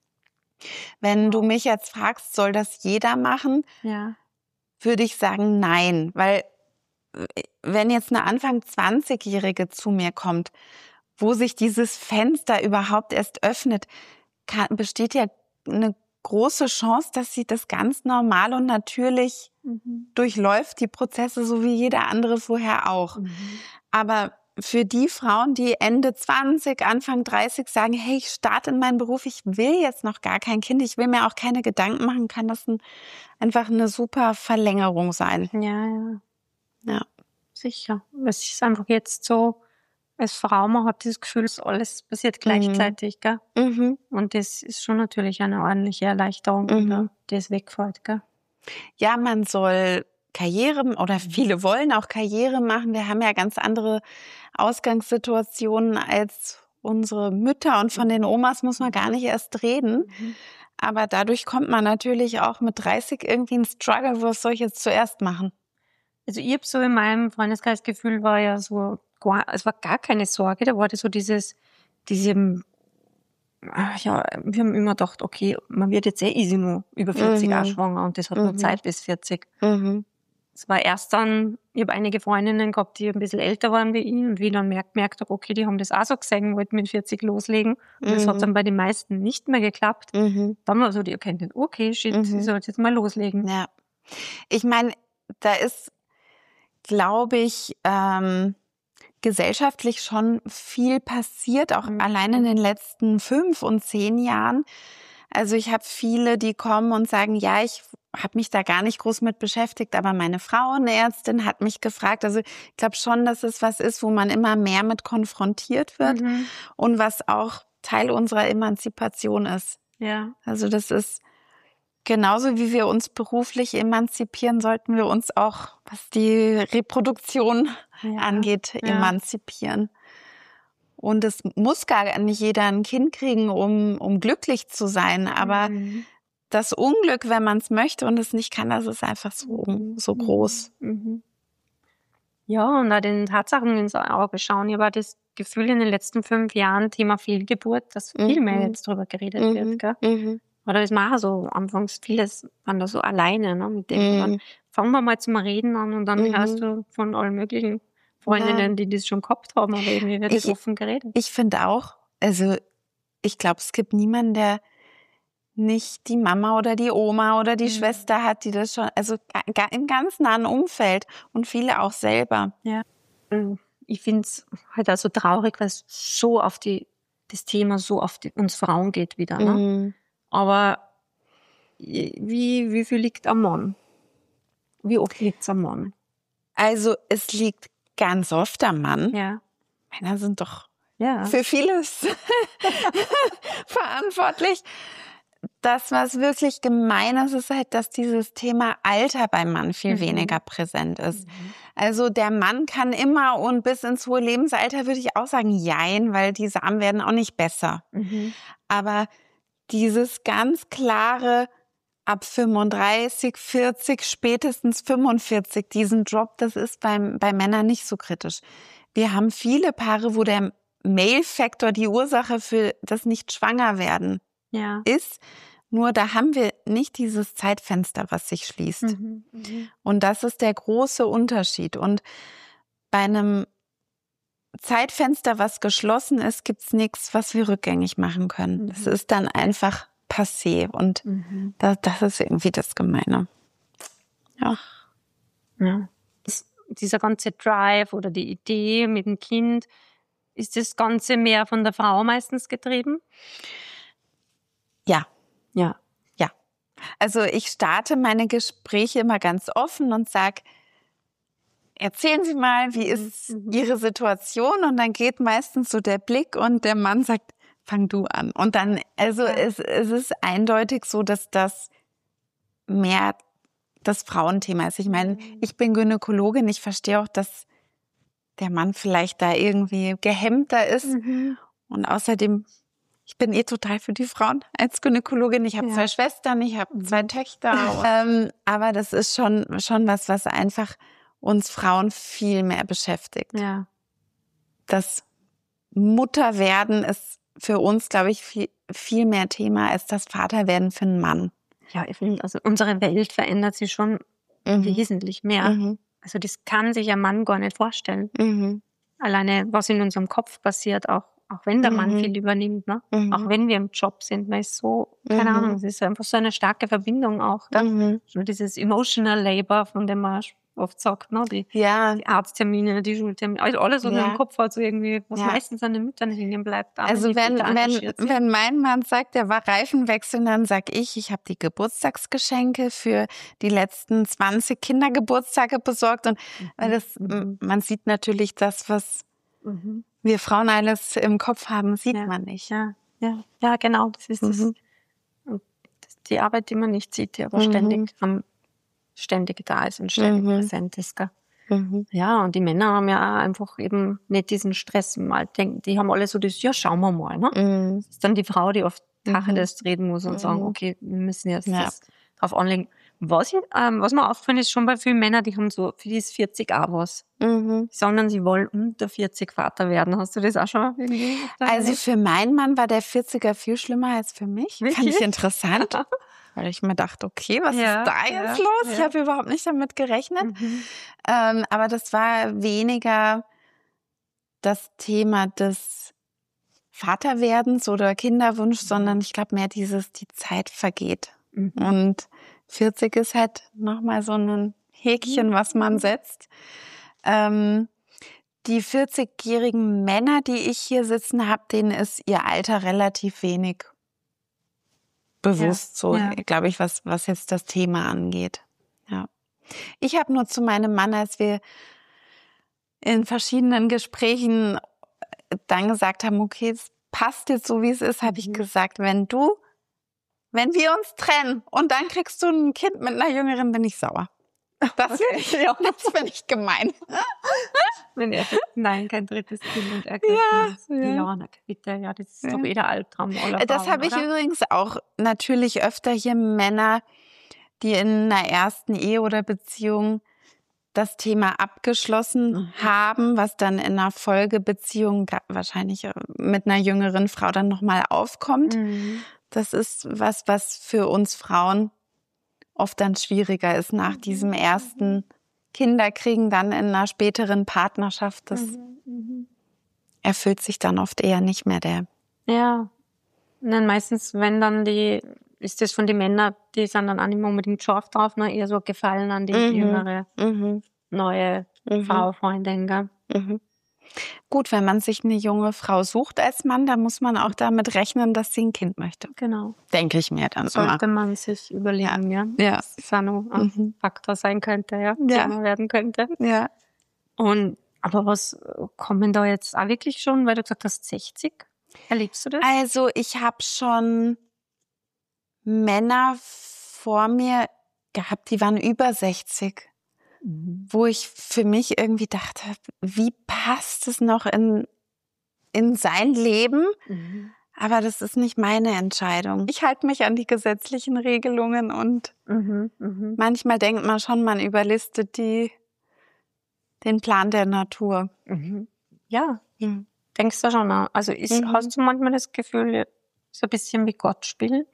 Wenn du mich jetzt fragst, soll das jeder machen? Ja. Würde ich sagen, nein. Weil wenn jetzt eine Anfang zwanzigjährige zu mir kommt, wo sich dieses Fenster überhaupt erst öffnet, kann, besteht ja eine große Chance, dass sie das ganz normal und natürlich mhm. durchläuft, die Prozesse, so wie jeder andere vorher auch. Mhm. Aber für die Frauen, die Ende zwanzig, Anfang dreißig sagen, hey, ich starte in meinen Beruf, ich will jetzt noch gar kein Kind, ich will mir auch keine Gedanken machen, kann das ein, einfach eine super Verlängerung sein. Ja, ja. Ja. Sicher. Es ist einfach jetzt so, als Frau, man hat das Gefühl, dass alles passiert gleichzeitig, gell? Mhm. Und das ist schon natürlich eine ordentliche Erleichterung, mhm. wenn das wegfällt, gell? Ja, man soll Karriere oder viele wollen auch Karriere machen. Wir haben ja ganz andere Ausgangssituationen als unsere Mütter und von den Omas muss man gar nicht erst reden. Mhm. Aber dadurch kommt man natürlich auch mit dreißig irgendwie in Struggle, was soll ich jetzt zuerst machen? Also ich habe so in meinem Freundeskreis Gefühl, war ja so, es war gar keine Sorge, da war das so dieses, diese, ja, wir haben immer gedacht, okay, man wird jetzt eh easy nur über vierzig mhm. auch schwanger und das hat mhm. nur Zeit bis vierzig. Mhm. Es war erst dann, ich habe einige Freundinnen gehabt, die ein bisschen älter waren wie ich und wie ich dann merkt, merkt habe, okay, die haben das auch so gesehen, wollten mit vierzig loslegen und mhm. das hat dann bei den meisten nicht mehr geklappt. Mhm. Dann war so die Erkenntnis, okay, shit, mhm. ich soll jetzt mal loslegen. Ja, ich meine, da ist, glaube ich, ähm, gesellschaftlich schon viel passiert, auch mhm. allein in den letzten fünf und zehn Jahren. Also ich habe viele, die kommen und sagen, ja, ich habe mich da gar nicht groß mit beschäftigt, aber meine Frauenärztin hat mich gefragt. Also ich glaube schon, dass es was ist, wo man immer mehr mit konfrontiert wird mhm. und was auch Teil unserer Emanzipation ist. Ja. Also das ist genauso, wie wir uns beruflich emanzipieren, sollten wir uns auch, was die Reproduktion ja. angeht, ja. emanzipieren. Und es muss gar nicht jeder ein Kind kriegen, um, um glücklich zu sein. Aber mhm. das Unglück, wenn man es möchte und es nicht kann, das ist einfach so, mhm. so groß. Mhm. Ja, und auch den Tatsachen ins Auge schauen. Ich habe das Gefühl, in den letzten fünf Jahren, Thema Fehlgeburt, dass viel mhm. mehr jetzt drüber geredet mhm. wird. Gell? Mhm. Oder das machen so anfangs vieles, waren da so alleine, ne, mit dem. Mhm. Dann fangen wir mal zum Reden an und dann mhm. hörst du von allen möglichen Freundinnen, die das schon gehabt haben, aber irgendwie wird das offen geredet. Ich finde auch, also ich glaube, es gibt niemanden, der nicht die Mama oder die Oma oder die mhm. Schwester hat, die das schon, also im ganz nahen Umfeld und viele auch selber. Ja. Ich finde es halt auch so traurig, weil es so auf die, das Thema so auf die, uns Frauen geht wieder, ne? Mhm. Aber wie, wie viel liegt am Mann? Wie oft liegt es am Mann? Also es liegt ganz oft am Mann. Ja. Männer sind doch ja. für vieles verantwortlich. Das, was wirklich gemein ist, ist halt, dass dieses Thema Alter beim Mann viel mhm. weniger präsent ist. Mhm. Also der Mann kann immer und bis ins hohe Lebensalter würde ich auch sagen, jein, weil die Samen werden auch nicht besser. Mhm. Aber dieses ganz klare, ab fünfunddreißig, vierzig, spätestens fünfundvierzig, diesen Drop, das ist beim, bei Männern nicht so kritisch. Wir haben viele Paare, wo der Male-Faktor die Ursache für das Nicht-Schwanger-Werden ja. ist. Nur da haben wir nicht dieses Zeitfenster, was sich schließt. Mhm, mh. Und das ist der große Unterschied. Und bei einem Zeitfenster, was geschlossen ist, gibt's nichts, was wir rückgängig machen können. Es Mhm. ist dann einfach passé. Und Mhm. das, das ist irgendwie das Gemeine. Ja. Ja. Ist dieser ganze Drive oder die Idee mit dem Kind, ist das Ganze mehr von der Frau meistens getrieben? Ja. Ja. Ja. Also ich starte meine Gespräche immer ganz offen und sag, erzählen Sie mal, wie ist Mhm. Ihre Situation? Und dann geht meistens so der Blick und der Mann sagt, fang du an. Und dann, also Ja. es, es ist eindeutig so, dass das mehr das Frauenthema ist. Ich meine, Mhm. ich bin Gynäkologin, ich verstehe auch, dass der Mann vielleicht da irgendwie gehemmter ist. Mhm. Und außerdem, ich bin eh total für die Frauen als Gynäkologin. Ich habe Ja. zwei Schwestern, ich habe Mhm. zwei Töchter. ähm, aber das ist schon, schon was, was einfach uns Frauen viel mehr beschäftigt. Ja. Das Mutterwerden ist für uns, glaube ich, viel, viel mehr Thema als das Vaterwerden für einen Mann. Ja, ich finde, also unsere Welt verändert sich schon Mhm. wesentlich mehr. Mhm. Also das kann sich ein Mann gar nicht vorstellen. Mhm. Alleine, was in unserem Kopf passiert, auch, auch wenn der Mann Mhm. viel übernimmt, ne? Mhm. Auch wenn wir im Job sind, man ist so, keine Mhm. Ahnung, es ist einfach so eine starke Verbindung auch. Ne? Mhm. Nur dieses Emotional Labor, von dem man oft sagt, ne? Die, Ja. die Arzttermine, die Schultermine, also alles, was Ja. man im Kopf hat, so irgendwie, was Ja. meistens an den Müttern hängen bleibt. Da, Also die wenn, Väter wenn, engagiert sind. wenn mein Mann sagt, er war Reifenwechsel, dann sag ich, ich habe die Geburtstagsgeschenke für die letzten zwanzig Kindergeburtstage besorgt. Und weil das, Mhm. man sieht natürlich das, was Mhm. wir Frauen alles im Kopf haben, sieht Ja. man nicht. Ja, ja, ja, genau, das ist das. Mhm. Und das die Arbeit, die man nicht sieht, die aber Mhm. ständig am ständig da ist und ständig Mhm. präsent ist. Gell? Mhm. Ja, und die Männer haben ja auch einfach eben nicht diesen Stress mal denken. Die haben alle so das, ja, schauen wir mal. Ne? Mhm. Das ist dann die Frau, die oft Mhm. Tacheles reden muss und Mhm. sagen, okay, wir müssen jetzt Ja. das drauf anlegen. Was, ich, ähm, was mir aufgefallen ist, schon bei vielen Männern, die haben so, für die ist vierzig auch was. Mhm. Die sagen dann, sie wollen unter vierzig Vater werden. Hast du das auch schon irgendwie? Also für meinen Mann war der vierziger viel schlimmer als für mich. Wirklich? Fand ich interessant. Weil ich mir dachte, okay, was Ja, ist da ja, jetzt los? ja. Ich habe überhaupt nicht damit gerechnet. Mhm. Ähm, aber das war weniger das Thema des Vaterwerdens oder Kinderwunsch, Mhm. sondern ich glaube mehr dieses, die Zeit vergeht. Mhm. Und vierzig ist halt nochmal so ein Häkchen, was man setzt. Ähm, die vierzigjährigen Männer, die ich hier sitzen habe, denen ist ihr Alter relativ wenig bewusst, Ja, so ja. glaube ich, was was jetzt das Thema angeht. Ja. Ich habe nur zu meinem Mann, als wir in verschiedenen Gesprächen dann gesagt haben, okay, es passt jetzt so, wie es ist, habe ich Mhm. gesagt, wenn du, wenn wir uns trennen und dann kriegst du ein Kind mit einer Jüngeren, bin ich sauer. Das Okay. finde ich, ja, das finde ich gemein. Wenn er sagt, nein, kein drittes Kind und er kriegt Ja, eins. ja. Ja, na bitte, ja, das ist Ja. doch eh der Albtraum aller Frauen, Das habe ich oder? übrigens auch natürlich öfter hier Männer, die in einer ersten Ehe oder Beziehung das Thema abgeschlossen Mhm. haben, was dann in einer Folgebeziehung gra- wahrscheinlich äh, mit einer jüngeren Frau dann nochmal aufkommt. Mhm. Das ist was, was für uns Frauen oft dann schwieriger ist nach diesem ersten Kinderkriegen, dann in einer späteren Partnerschaft. Das Mhm. Mhm. erfüllt sich dann oft eher nicht mehr der. Ja. Und dann meistens, wenn dann die, ist das von den Männern, die sind dann auch nicht mehr unbedingt scharf drauf, ne? Eher so gefallen an die Mhm. jüngere, Mhm. neue Mhm. Frau, Freundin, gell? Mhm. Gut, wenn man sich eine junge Frau sucht als Mann, dann muss man auch damit rechnen, dass sie ein Kind möchte. Genau. Denke ich mir dann Sollte immer. man sich überlegen, ja. Ja. Das ist auch noch ein Mhm. Faktor sein könnte, ja. Ja. Thema werden könnte. Ja. Und, aber was äh, kommen da jetzt auch wirklich schon, weil du gesagt hast, sechzig? Erlebst du das? Also ich habe schon Männer vor mir gehabt, die waren über sechzig, Mhm. wo ich für mich irgendwie dachte, wie passt es noch in, in sein Leben? Mhm. Aber das ist nicht meine Entscheidung. Ich halte mich an die gesetzlichen Regelungen und Mhm, mhm. manchmal denkt man schon, man überlistet die, den Plan der Natur. Mhm. Ja, Mhm. denkst du schon auch. Also ist, Mhm. hast du manchmal das Gefühl, so ein bisschen wie Gott spielen?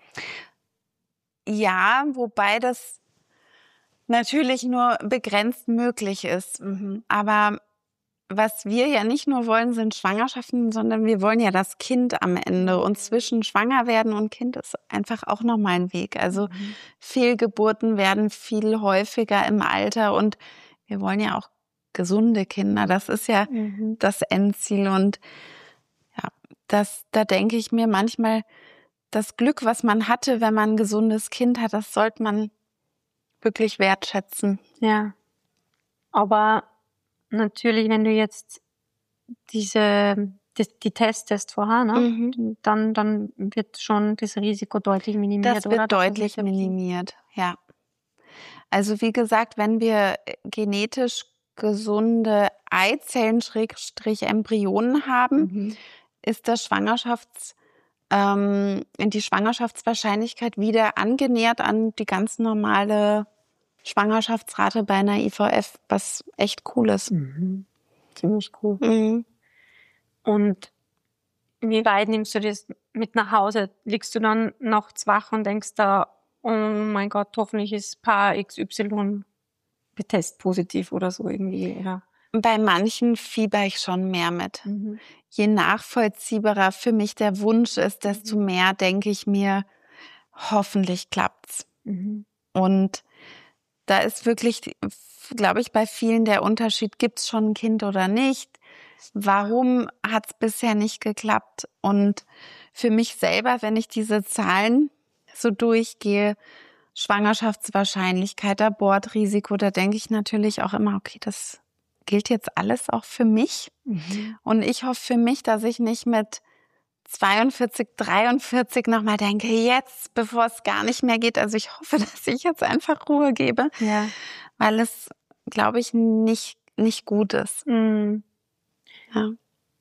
Ja, wobei das natürlich nur begrenzt möglich ist. Mhm. Aber was wir ja nicht nur wollen, sind Schwangerschaften, sondern wir wollen ja das Kind am Ende. Und zwischen Schwangerwerden und Kind ist einfach auch nochmal ein Weg. Also Mhm. Fehlgeburten werden viel häufiger im Alter und wir wollen ja auch gesunde Kinder. Das ist ja Mhm. das Endziel. Und ja, das, da denke ich mir manchmal, das Glück, was man hatte, wenn man ein gesundes Kind hat, das sollte man wirklich wertschätzen. Ja. Aber natürlich, wenn du jetzt diese, die, die testest vorher, ne? Mhm. dann, dann wird schon das Risiko deutlich minimiert, Das oder? wird deutlich minimiert, ja. Also wie gesagt, wenn wir genetisch gesunde Eizellen Schrägstrich Embryonen haben, Mhm. ist das Schwangerschafts, ähm, die Schwangerschaftswahrscheinlichkeit wieder angenähert an die ganz normale Schwangerschaftsrate bei einer I V F, was echt cool ist. Mhm. Ziemlich cool. Mhm. Und wie weit nimmst du das mit nach Hause? Liegst du dann nachts wach und denkst da, oh mein Gott, hoffentlich ist Paar X Y testpositiv oder so irgendwie, oder? Bei manchen fieber ich schon mehr mit. Mhm. Je nachvollziehbarer für mich der Wunsch ist, desto Mhm. mehr denke ich mir, hoffentlich klappt's. Mhm. Und da ist wirklich, glaube ich, bei vielen der Unterschied, gibt's schon ein Kind oder nicht? Warum hat's bisher nicht geklappt? Und für mich selber, wenn ich diese Zahlen so durchgehe, Schwangerschaftswahrscheinlichkeit, Abortrisiko, da denke ich natürlich auch immer, okay, das gilt jetzt alles auch für mich. Mhm. Und ich hoffe für mich, dass ich nicht mit zweiundvierzig, dreiundvierzig nochmal denke, jetzt, bevor es gar nicht mehr geht. Also ich hoffe, dass ich jetzt einfach Ruhe gebe, Ja. weil es, glaube ich, nicht, nicht gut ist. Mhm. Ja.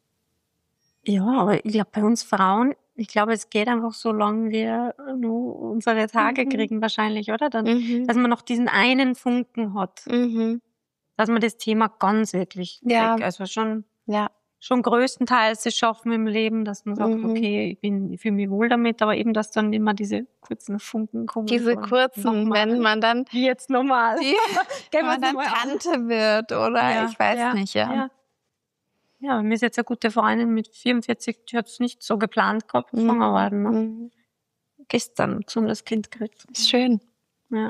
Ja, aber ich glaube, bei uns Frauen, ich glaube, es geht einfach so lange wir nur unsere Tage Mhm. kriegen wahrscheinlich, oder? Dann, Mhm. dass man noch diesen einen Funken hat, Mhm. dass man das Thema ganz wirklich Ja. kriegt. Also schon, Ja. schon größtenteils es schaffen im Leben, dass man sagt, Mhm. okay, ich bin, ich fühle mich wohl damit, aber eben, dass dann immer diese kurzen Funken kommen. Diese von kurzen, nochmal. wenn man dann, Wie jetzt normal. die, wenn man dann Tante wird oder Ja, ich weiß ja, nicht, ja. Ja, ja mir ist jetzt eine gute Freundin mit vierundvierzig, die hat es nicht so geplant gehabt, Mhm. schwanger werden. Ne? Mhm. Gestern schon das Kind gekriegt. Schön. Ja.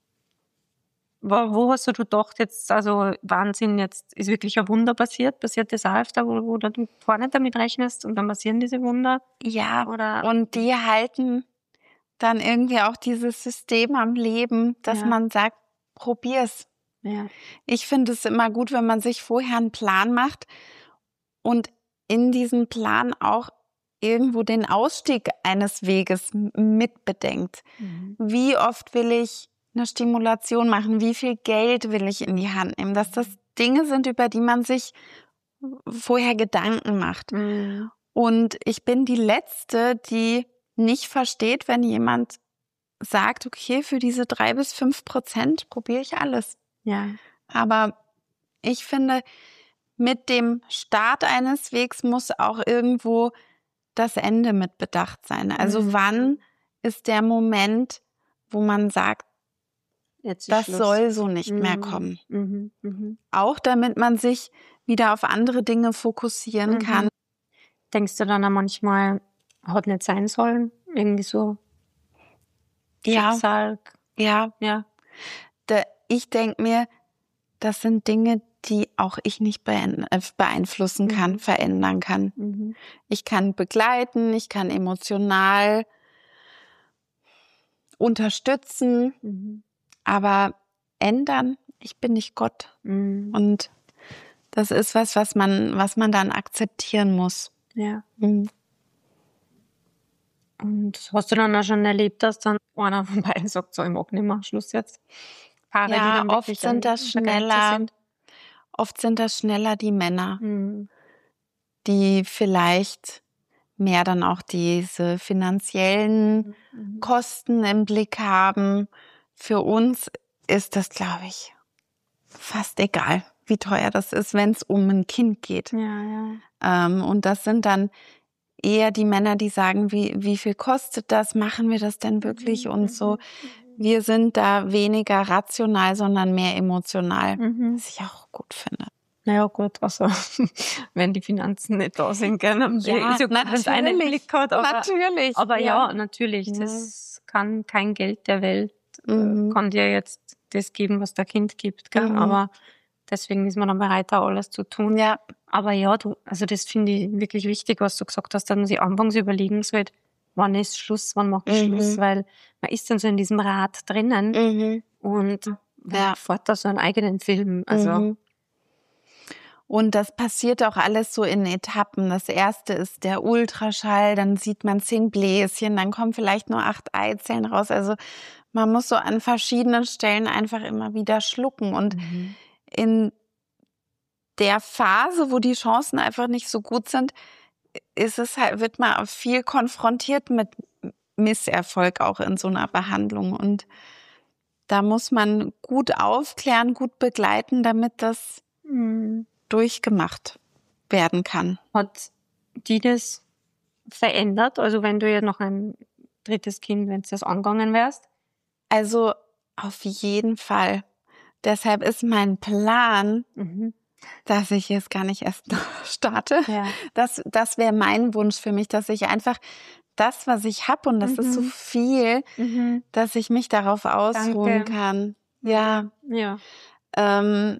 Wo, wo hast du gedacht jetzt, also Wahnsinn, jetzt ist wirklich ein Wunder passiert? Passiert das auch öfter, wo, wo du gar nicht damit rechnest und dann passieren diese Wunder? Ja, Oder? und die halten dann irgendwie auch dieses System am Leben, dass Ja. man sagt, probier's. Ja. Ich finde es immer gut, wenn man sich vorher einen Plan macht und in diesen Plan auch irgendwo den Ausstieg eines Weges mitbedenkt. Mhm. Wie oft will ich eine Stimulation machen? Wie viel Geld will ich in die Hand nehmen? Dass das Dinge sind, über die man sich vorher Gedanken macht. Mhm. Und ich bin die Letzte, die nicht versteht, wenn jemand sagt, okay, für diese drei bis fünf Prozent probiere ich alles. Ja. Aber ich finde, mit dem Start eines Wegs muss auch irgendwo das Ende mit bedacht sein. Also Mhm. wann ist der Moment, wo man sagt, Jetzt ist das Schluss. soll so nicht Mhm. mehr kommen. Mhm. Mhm. Auch damit man sich wieder auf andere Dinge fokussieren Mhm. kann. Denkst du dann auch manchmal, hat nicht sein sollen? Irgendwie so Ja, Schicksal? ja. Ja. Da, ich denke mir, das sind Dinge, die auch ich nicht beeinflussen kann, Mhm. verändern kann. Mhm. Ich kann begleiten, ich kann emotional unterstützen, Mhm. aber ändern, ich bin nicht Gott. Mhm. Und das ist was, was man, was man dann akzeptieren muss. Ja. Mhm. Und hast du dann auch schon erlebt, dass dann einer von beiden sagt, so, ich mag nicht mehr, Schluss jetzt? Paare, die Ja, dann oft wirklich sind das an der Grenze schneller, sind. oft sind das schneller die Männer, Mhm. die vielleicht mehr dann auch diese finanziellen Mhm. Kosten im Blick haben. Für uns ist das, glaube ich, fast egal, wie teuer das ist, wenn es um ein Kind geht. Ja, ja. Ähm, und das sind dann eher die Männer, die sagen, wie, wie viel kostet das? Machen wir das denn wirklich? Mhm. Und so. Mhm. Wir sind da weniger rational, sondern mehr emotional, Mhm. was ich auch gut finde. Naja, gut, also, wenn die Finanzen nicht da sind, gell, dann Ja, ist ja gut, wenn's einen Blick hat, aber, natürlich. aber ja, ja. natürlich, Ja. das kann kein Geld der Welt, äh, Mhm. kann dir jetzt das geben, was der Kind gibt, gell, Mhm. aber deswegen ist man dann bereit, da alles zu tun. Ja. Aber ja, du, also das finde ich wirklich wichtig, was du gesagt hast, dass man sich anfangs überlegen sollte, wann ist Schluss, wann mache ich Mhm. Schluss, weil man ist dann so in diesem Rad drinnen Mhm. und Ja. man fährt da so einen eigenen Film, also. Mhm. Und das passiert auch alles so in Etappen. Das erste ist der Ultraschall, dann sieht man zehn Bläschen, dann kommen vielleicht nur acht Eizellen raus. Also man muss so an verschiedenen Stellen einfach immer wieder schlucken. Und Mhm. in der Phase, wo die Chancen einfach nicht so gut sind, ist es halt, wird man viel konfrontiert mit Misserfolg auch in so einer Behandlung. Und da muss man gut aufklären, gut begleiten, damit das Mhm. durchgemacht werden kann. Hat die das verändert? Also wenn du ja noch ein drittes Kind, wenn du das angegangen wärst? Also auf jeden Fall. Deshalb ist mein Plan, Mhm. dass ich jetzt gar nicht erst starte. Ja. Das, das wäre mein Wunsch für mich, dass ich einfach das, was ich habe, und das Mhm. ist so viel, Mhm. dass ich mich darauf ausruhen Danke. kann. Ja. Ja. Ähm,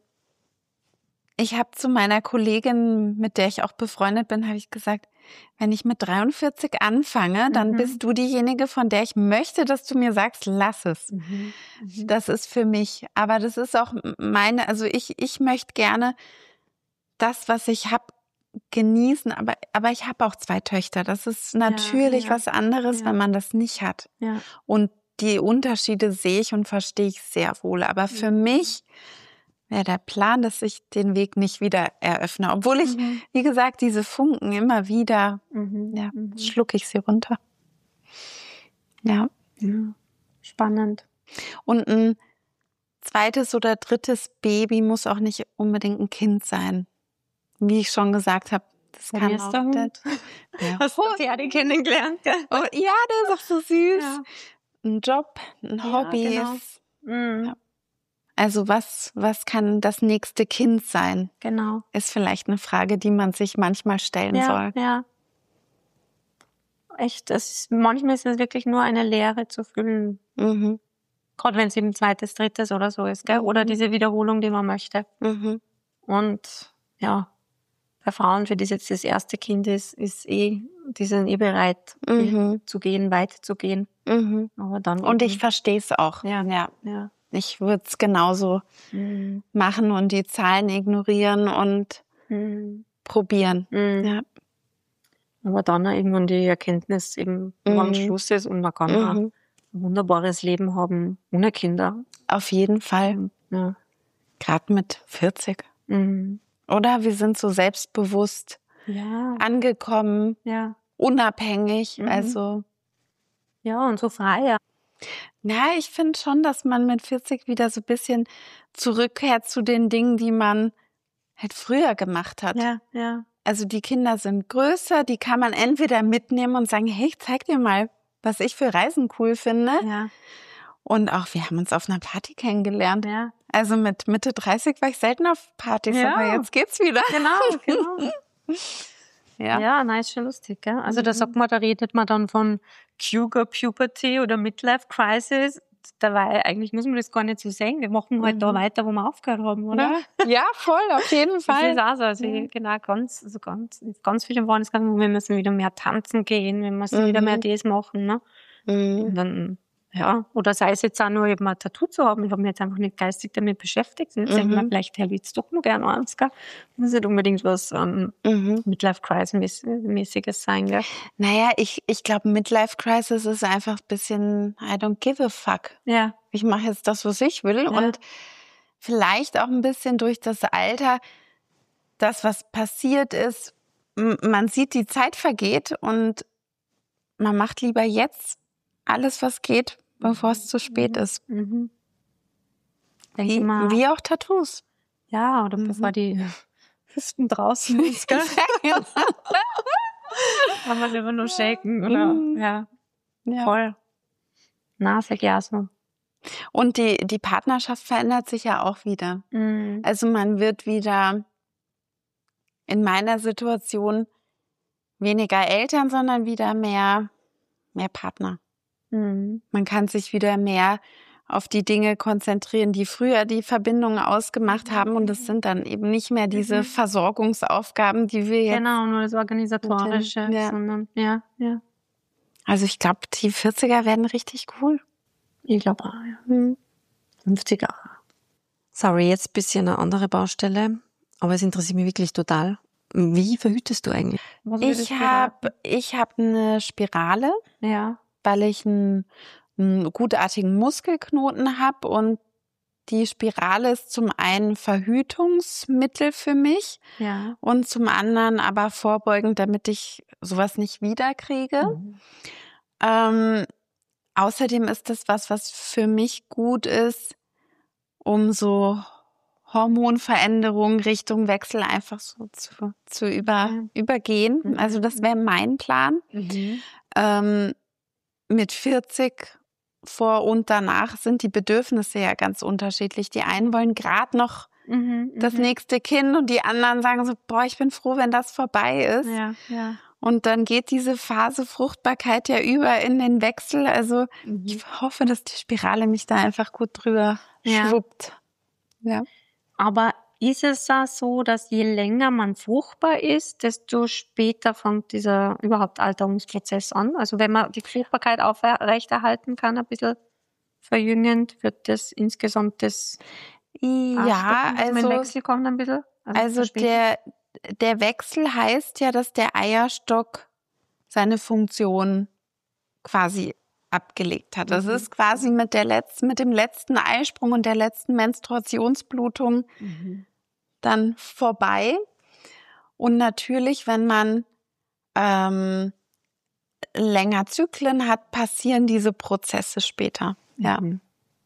ich habe zu meiner Kollegin, mit der ich auch befreundet bin, habe ich gesagt, wenn ich mit dreiundvierzig anfange, dann Mhm. bist du diejenige, von der ich möchte, dass du mir sagst, lass es. Mhm. Mhm. Das ist für mich. Aber das ist auch meine, also ich, ich möchte gerne das, was ich habe, genießen. Aber, aber ich habe auch zwei Töchter. Das ist natürlich ja. was anderes, Ja. wenn man das nicht hat. Ja. Und die Unterschiede sehe ich und verstehe ich sehr wohl. Aber für Mhm. mich wäre der Plan, dass ich den Weg nicht wieder eröffne. Obwohl ich, Mhm. wie gesagt, diese Funken immer wieder, Mhm. ja, Mhm. schlucke ich sie runter. Ja. Ja. Spannend. Und ein zweites oder drittes Baby muss auch nicht unbedingt ein Kind sein. Wie ich schon gesagt habe, das Bei kann mir ist auch der Hund. der Hast du Pferde kennengelernt, gell? Oh, ja, der ist auch so süß. Ja. Ein Job, ein Ja, Hobby genau. ist. Mhm. Ja. Also was, was kann das nächste Kind sein? Genau. Ist vielleicht eine Frage, die man sich manchmal stellen Ja, soll. ja. Echt, das ist, manchmal ist es wirklich nur eine Leere zu füllen. Mhm. Gerade wenn es eben zweites, drittes oder so ist, gell? Oder Mhm. diese Wiederholung, die man möchte. Mhm. Und ja, bei Frauen, für die es jetzt das erste Kind ist, ist eh, die sind eh bereit, Mhm. zu gehen, weit zu gehen. Mhm. Aber dann Und eben, ich verstehe es auch. Ja. ja. ja. Ich würde es genauso Mhm. machen und die Zahlen ignorieren und Mhm. probieren. Mhm. Ja. Aber dann auch irgendwann die Erkenntnis eben, wann Mhm. Schluss ist und man kann Mhm. auch ein wunderbares Leben haben ohne Kinder. Auf jeden Fall. Ja. Gerade mit vierzig. Mhm. Oder wir sind so selbstbewusst Ja. angekommen, Ja. unabhängig. Mhm. Also, Ja, und so frei, ja. na, ich finde schon, dass man mit vierzig wieder so ein bisschen zurückkehrt zu den Dingen, die man halt früher gemacht hat. Ja, ja. Also die Kinder sind größer, die kann man entweder mitnehmen und sagen, hey, ich zeig dir mal, was ich für Reisen cool finde. Ja. Und auch, wir haben uns auf einer Party kennengelernt. Ja. Also mit Mitte dreißig war ich selten auf Partys, Ja. aber jetzt geht's wieder. Genau, genau. Ja. Ja, nein, ist schon lustig, gell? Also da Mhm. sagt man, da redet man dann von Cougar Puberty oder Midlife Crisis. Dabei, eigentlich muss man das gar nicht so sehen. Wir machen halt Mhm. da weiter, wo wir aufgehört haben, oder? Ja, ja, voll, auf jeden Das Fall. ist auch so. Also Ja. genau, ganz, also ganz, ganz viele waren es, wir müssen wieder mehr tanzen gehen, wir müssen Mhm. wieder mehr das machen, ne? Mhm. Und dann, ja, oder sei es jetzt auch nur eben ein Tattoo zu haben. Ich habe mich jetzt einfach nicht geistig damit beschäftigt. Jetzt denke ich mir, Mhm. vielleicht hätte ich jetzt doch noch gern eins, gell? Muss nicht unbedingt was ähm, Mhm. Midlife-Crisis-mäßiges sein, gell? Naja, ich, ich glaube, Midlife Crisis ist einfach ein bisschen, I don't give a fuck. Ja. Ich mache jetzt das, was ich will. Ja. Und vielleicht auch ein bisschen durch das Alter, das, was passiert ist, m- man sieht, die Zeit vergeht und man macht lieber jetzt alles, was geht, bevor es zu spät ist. Mhm. Wie, wie auch Tattoos. Ja, oder Mhm. bevor die Hüften draußen ist, gell? Kann man immer nur shaken, oder? Mhm. Ja, Ja. voll. Na, sag ja so. Und die, die Partnerschaft verändert sich ja auch wieder. Mhm. Also man wird wieder in meiner Situation weniger Eltern, sondern wieder mehr, mehr Partner. Mhm. Man kann sich wieder mehr auf die Dinge konzentrieren, die früher die Verbindungen ausgemacht haben. Und es sind dann eben nicht mehr diese Mhm. Versorgungsaufgaben, die wir jetzt... Genau, nur das Organisatorische, Ja. sondern, ja, ja. Also ich glaube, die vierziger werden richtig cool. Ich glaube auch, ja. Hm. fünfziger. Sorry, jetzt ein bisschen eine andere Baustelle, aber es interessiert mich wirklich total. Wie verhütest du eigentlich? Was würdest Ich du habe raten? ich hab eine Spirale, Ja. weil ich einen, einen gutartigen Muskelknoten habe und die Spirale ist zum einen Verhütungsmittel für mich Ja. und zum anderen aber vorbeugend, damit ich sowas nicht wiederkriege. Mhm. Ähm, außerdem ist das was, was für mich gut ist, um so Hormonveränderungen Richtung Wechsel einfach so zu, zu über, Okay. übergehen. Mhm. Also das wäre mein Plan. Mhm. Ähm, mit vierzig vor und danach sind die Bedürfnisse ja ganz unterschiedlich. Die einen wollen gerade noch Mhm. das Mhm. nächste Kind und die anderen sagen so, boah, ich bin froh, wenn das vorbei ist. Ja, ja. Und dann geht diese Phase Fruchtbarkeit ja über in den Wechsel. Also Mhm. ich hoffe, dass die Spirale mich da einfach gut drüber Ja. schwuppt. Ja. Aber ist es da so, dass je länger man fruchtbar ist, desto später fängt dieser überhaupt Alterungsprozess an? Also wenn man die Fruchtbarkeit aufrechterhalten kann, ein bisschen verjüngend, wird das insgesamt das Ja, Arschloch, also also, Wechsel kommt ein bisschen? Also, also verspätet? der, der Wechsel heißt ja, dass der Eierstock seine Funktion quasi abgelegt hat. Das Mhm. ist quasi mit der letzten, mit dem letzten Eisprung und der letzten Menstruationsblutung Mhm. dann vorbei. Und natürlich, wenn man ähm, länger Zyklen hat, passieren diese Prozesse später. Ja. Mhm.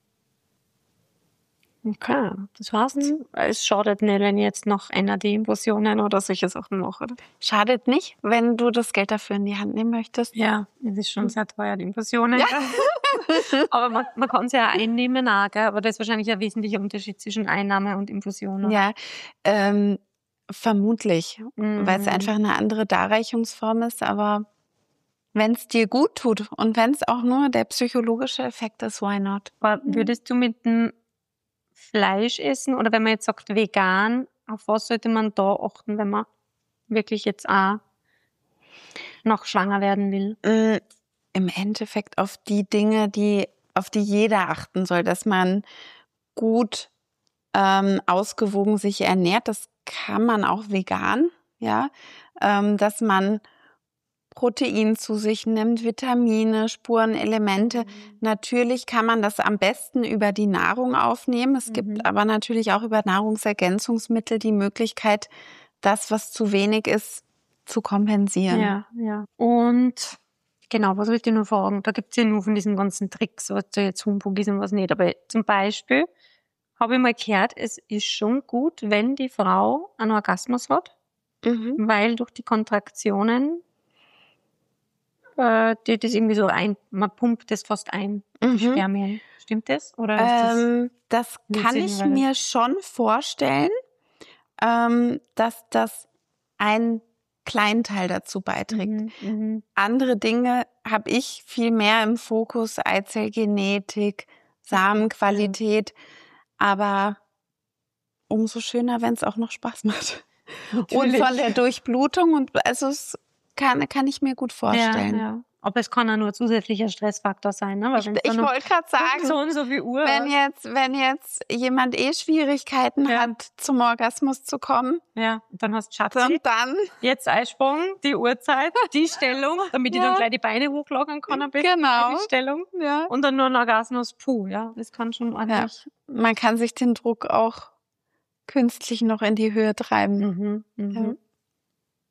Okay, das heißt, es schadet nicht, wenn ich jetzt noch N A D-Infusionen oder solche Sachen mache, oder? Schadet nicht, wenn du das Geld dafür in die Hand nehmen möchtest. Ja, es ist schon sehr teuer, die Infusionen. Ja. Aber man, man kann es ja einnehmen auch, gell? Aber da ist wahrscheinlich ein wesentlicher Unterschied zwischen Einnahme und Infusion. Ja, ähm, vermutlich, Mhm. weil es einfach eine andere Darreichungsform ist, aber wenn es dir gut tut und wenn es auch nur der psychologische Effekt ist, why not? Aber würdest du mit dem Fleisch essen oder wenn man jetzt sagt vegan, auf was sollte man da achten, wenn man wirklich jetzt auch noch schwanger werden will? Mm, Im Endeffekt auf die Dinge, die auf die jeder achten soll, dass man gut ähm, ausgewogen sich ernährt. Das kann man auch vegan, ja, ähm, dass man Protein zu sich nimmt, Vitamine, Spurenelemente. Mhm. Natürlich kann man das am besten über die Nahrung aufnehmen. Es Mhm. gibt aber natürlich auch über Nahrungsergänzungsmittel die Möglichkeit, das, was zu wenig ist, zu kompensieren. Ja, ja. Und genau, was wollte ich nur fragen? Da gibt es ja nur von diesen ganzen Tricks, was da jetzt Humbug ist und was nicht. Aber zum Beispiel habe ich mal gehört, es ist schon gut, wenn die Frau einen Orgasmus hat, Mhm. weil durch die Kontraktionen äh, die das irgendwie so ein, man pumpt das fast ein, die Mhm. Spermien. Stimmt das? Oder ist das Ähm, das kann Blödsinn, ich weil- mir schon vorstellen, ähm, dass das ein Kleinteil dazu beiträgt. Mhm, mhm. Andere Dinge habe ich viel mehr im Fokus, Eizellgenetik, Samenqualität, aber umso schöner, wenn es auch noch Spaß macht. Und Natürlich. von der Durchblutung und also es kann, kann ich mir gut vorstellen. Ja, ja. Aber es kann ja nur zusätzlicher Stressfaktor sein, ne? Weil Ich, wenn's ich dann noch wollte gerade sagen, so und so viel Uhr wenn jetzt, wenn jetzt jemand eh Schwierigkeiten Ja. hat, zum Orgasmus zu kommen, ja, dann hast du Schatzi, und dann jetzt Eisprung, die Uhrzeit, die Stellung, damit ich Ja. dann gleich die Beine hochlagern kann, ein bisschen, Genau. die Stellung. ja, Und dann nur ein Orgasmus, puh, ja, das kann schon ordentlich. man kann sich den Druck auch künstlich noch in die Höhe treiben. Mhm, mhm. Ja.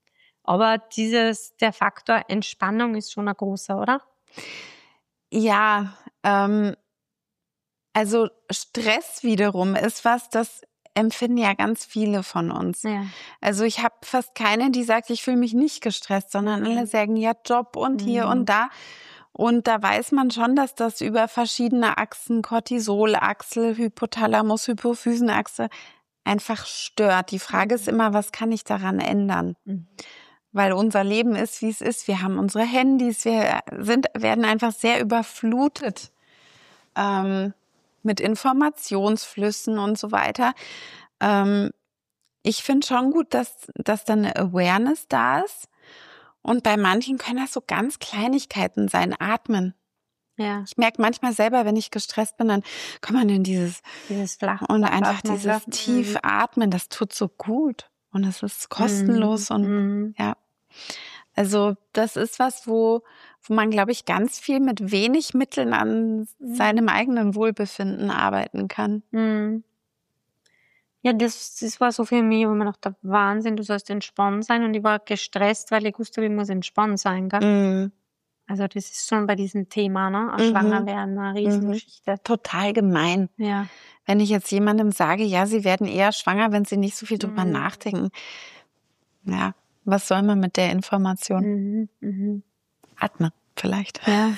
Aber dieses, der Faktor Entspannung ist schon ein großer, oder? Ja, ähm, also Stress wiederum ist was, das empfinden ja ganz viele von uns. Ja. Also ich habe fast keine, die sagt, ich fühle mich nicht gestresst, sondern alle sagen, ja, Job und hier Mhm. und da. Und da weiß man schon, dass das über verschiedene Achsen, Cortisolachse, Hypothalamus, Hypophysenachse, einfach stört. Die Frage ist immer, was kann ich daran ändern? Mhm. Weil unser Leben ist, wie es ist. Wir haben unsere Handys, wir sind, werden einfach sehr überflutet ähm, mit Informationsflüssen und so weiter. Ähm, ich finde schon gut, dass, dass da eine Awareness da ist. Und bei manchen können das so ganz Kleinigkeiten sein, atmen. Ja. Ich merke manchmal selber, wenn ich gestresst bin, dann kommt man in dieses, dieses flach und einfach Flachatmen, dieses ja. tief Mhm. atmen, das tut so gut. Und es ist kostenlos Mhm. und Mhm. ja. Also das ist was, wo, wo man, glaube ich, ganz viel mit wenig Mitteln an seinem eigenen Wohlbefinden arbeiten kann. Mhm. Ja, das, das war so für mich, wo man dachte, Wahnsinn, du sollst entspannt sein. Und ich war gestresst, weil ich wusste, ich muss entspannt sein. Gell? Mhm. Also das ist schon bei diesem Thema, ne? Auch Mhm. schwanger werden, eine Riesengeschichte. Mhm. Total gemein. Ja. Wenn ich jetzt jemandem sage, ja, sie werden eher schwanger, wenn sie nicht so viel drüber Mhm. nachdenken. Ja, was soll man mit der Information? Mhm. Mhm. Atmen vielleicht. Ja.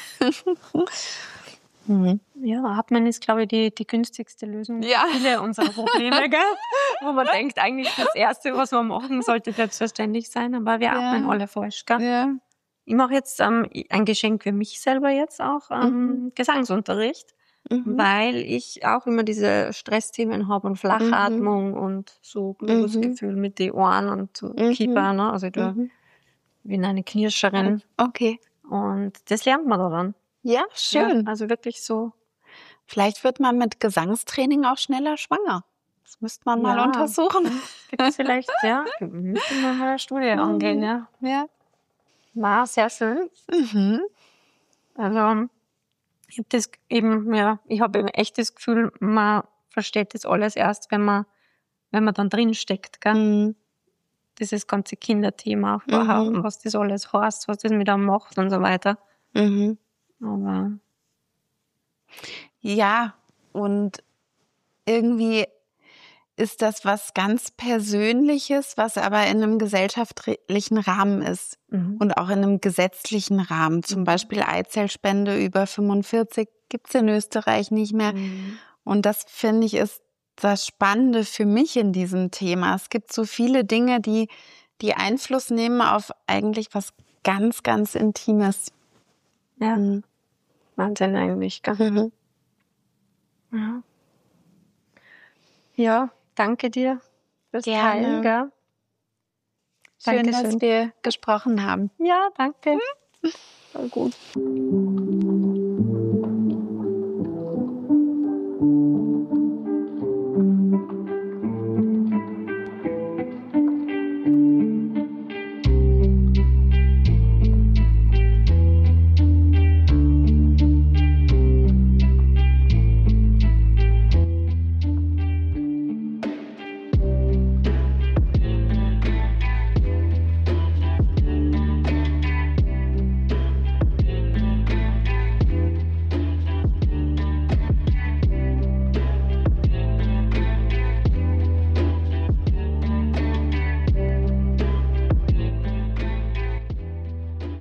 Mhm. Ja, atmen ist, glaube ich, die, die günstigste Lösung Ja. für viele unserer Probleme, gell? Wo man denkt, eigentlich das Erste, was man machen sollte, selbstverständlich sein, aber wir Ja. atmen alle falsch, gell? Ja. Ich mache jetzt ähm, ein Geschenk für mich selber jetzt auch, ähm, Mhm. Gesangsunterricht, Mhm. weil ich auch immer diese Stressthemen habe und Flachatmung und so Globusgefühl mit den Ohren und so Mhm. Kiefer, ne? Also ich Mhm. bin eine Knirscherin Okay. und das lernt man da dann. Ja, Ja, schön. also wirklich so. Vielleicht wird man mit Gesangstraining auch schneller schwanger. Das müsste man mal Ja. untersuchen. Gibt's vielleicht, ja, müsste man mal eine Studie angehen, ja. Ja. War sehr schön. Mhm. Also ich habe das eben, ja, ich habe eben echt das Gefühl, man versteht das alles erst, wenn man, wenn man dann drin steckt, gell? Mhm. Dieses ganze Kinderthema auch überhaupt, Mhm. was das alles heißt, was das mit einem macht und so weiter. Mhm. Aber Ja, und irgendwie ist das was ganz Persönliches, was aber in einem gesellschaftlichen Rahmen ist mhm. und auch in einem gesetzlichen Rahmen. Zum Beispiel Eizellspende über fünfundvierzig gibt's in Österreich nicht mehr. Mhm. Und das, finde ich, ist das Spannende für mich in diesem Thema. Es gibt so viele Dinge, die, die Einfluss nehmen auf eigentlich was ganz, ganz Intimes. Ja, Mhm. Wahnsinn eigentlich, gell? Mhm. Ja. Ja, danke dir fürs Gerne. Teilen, gell? Schön, dass Dankeschön. wir gesprochen haben. Ja, danke. Voll gut.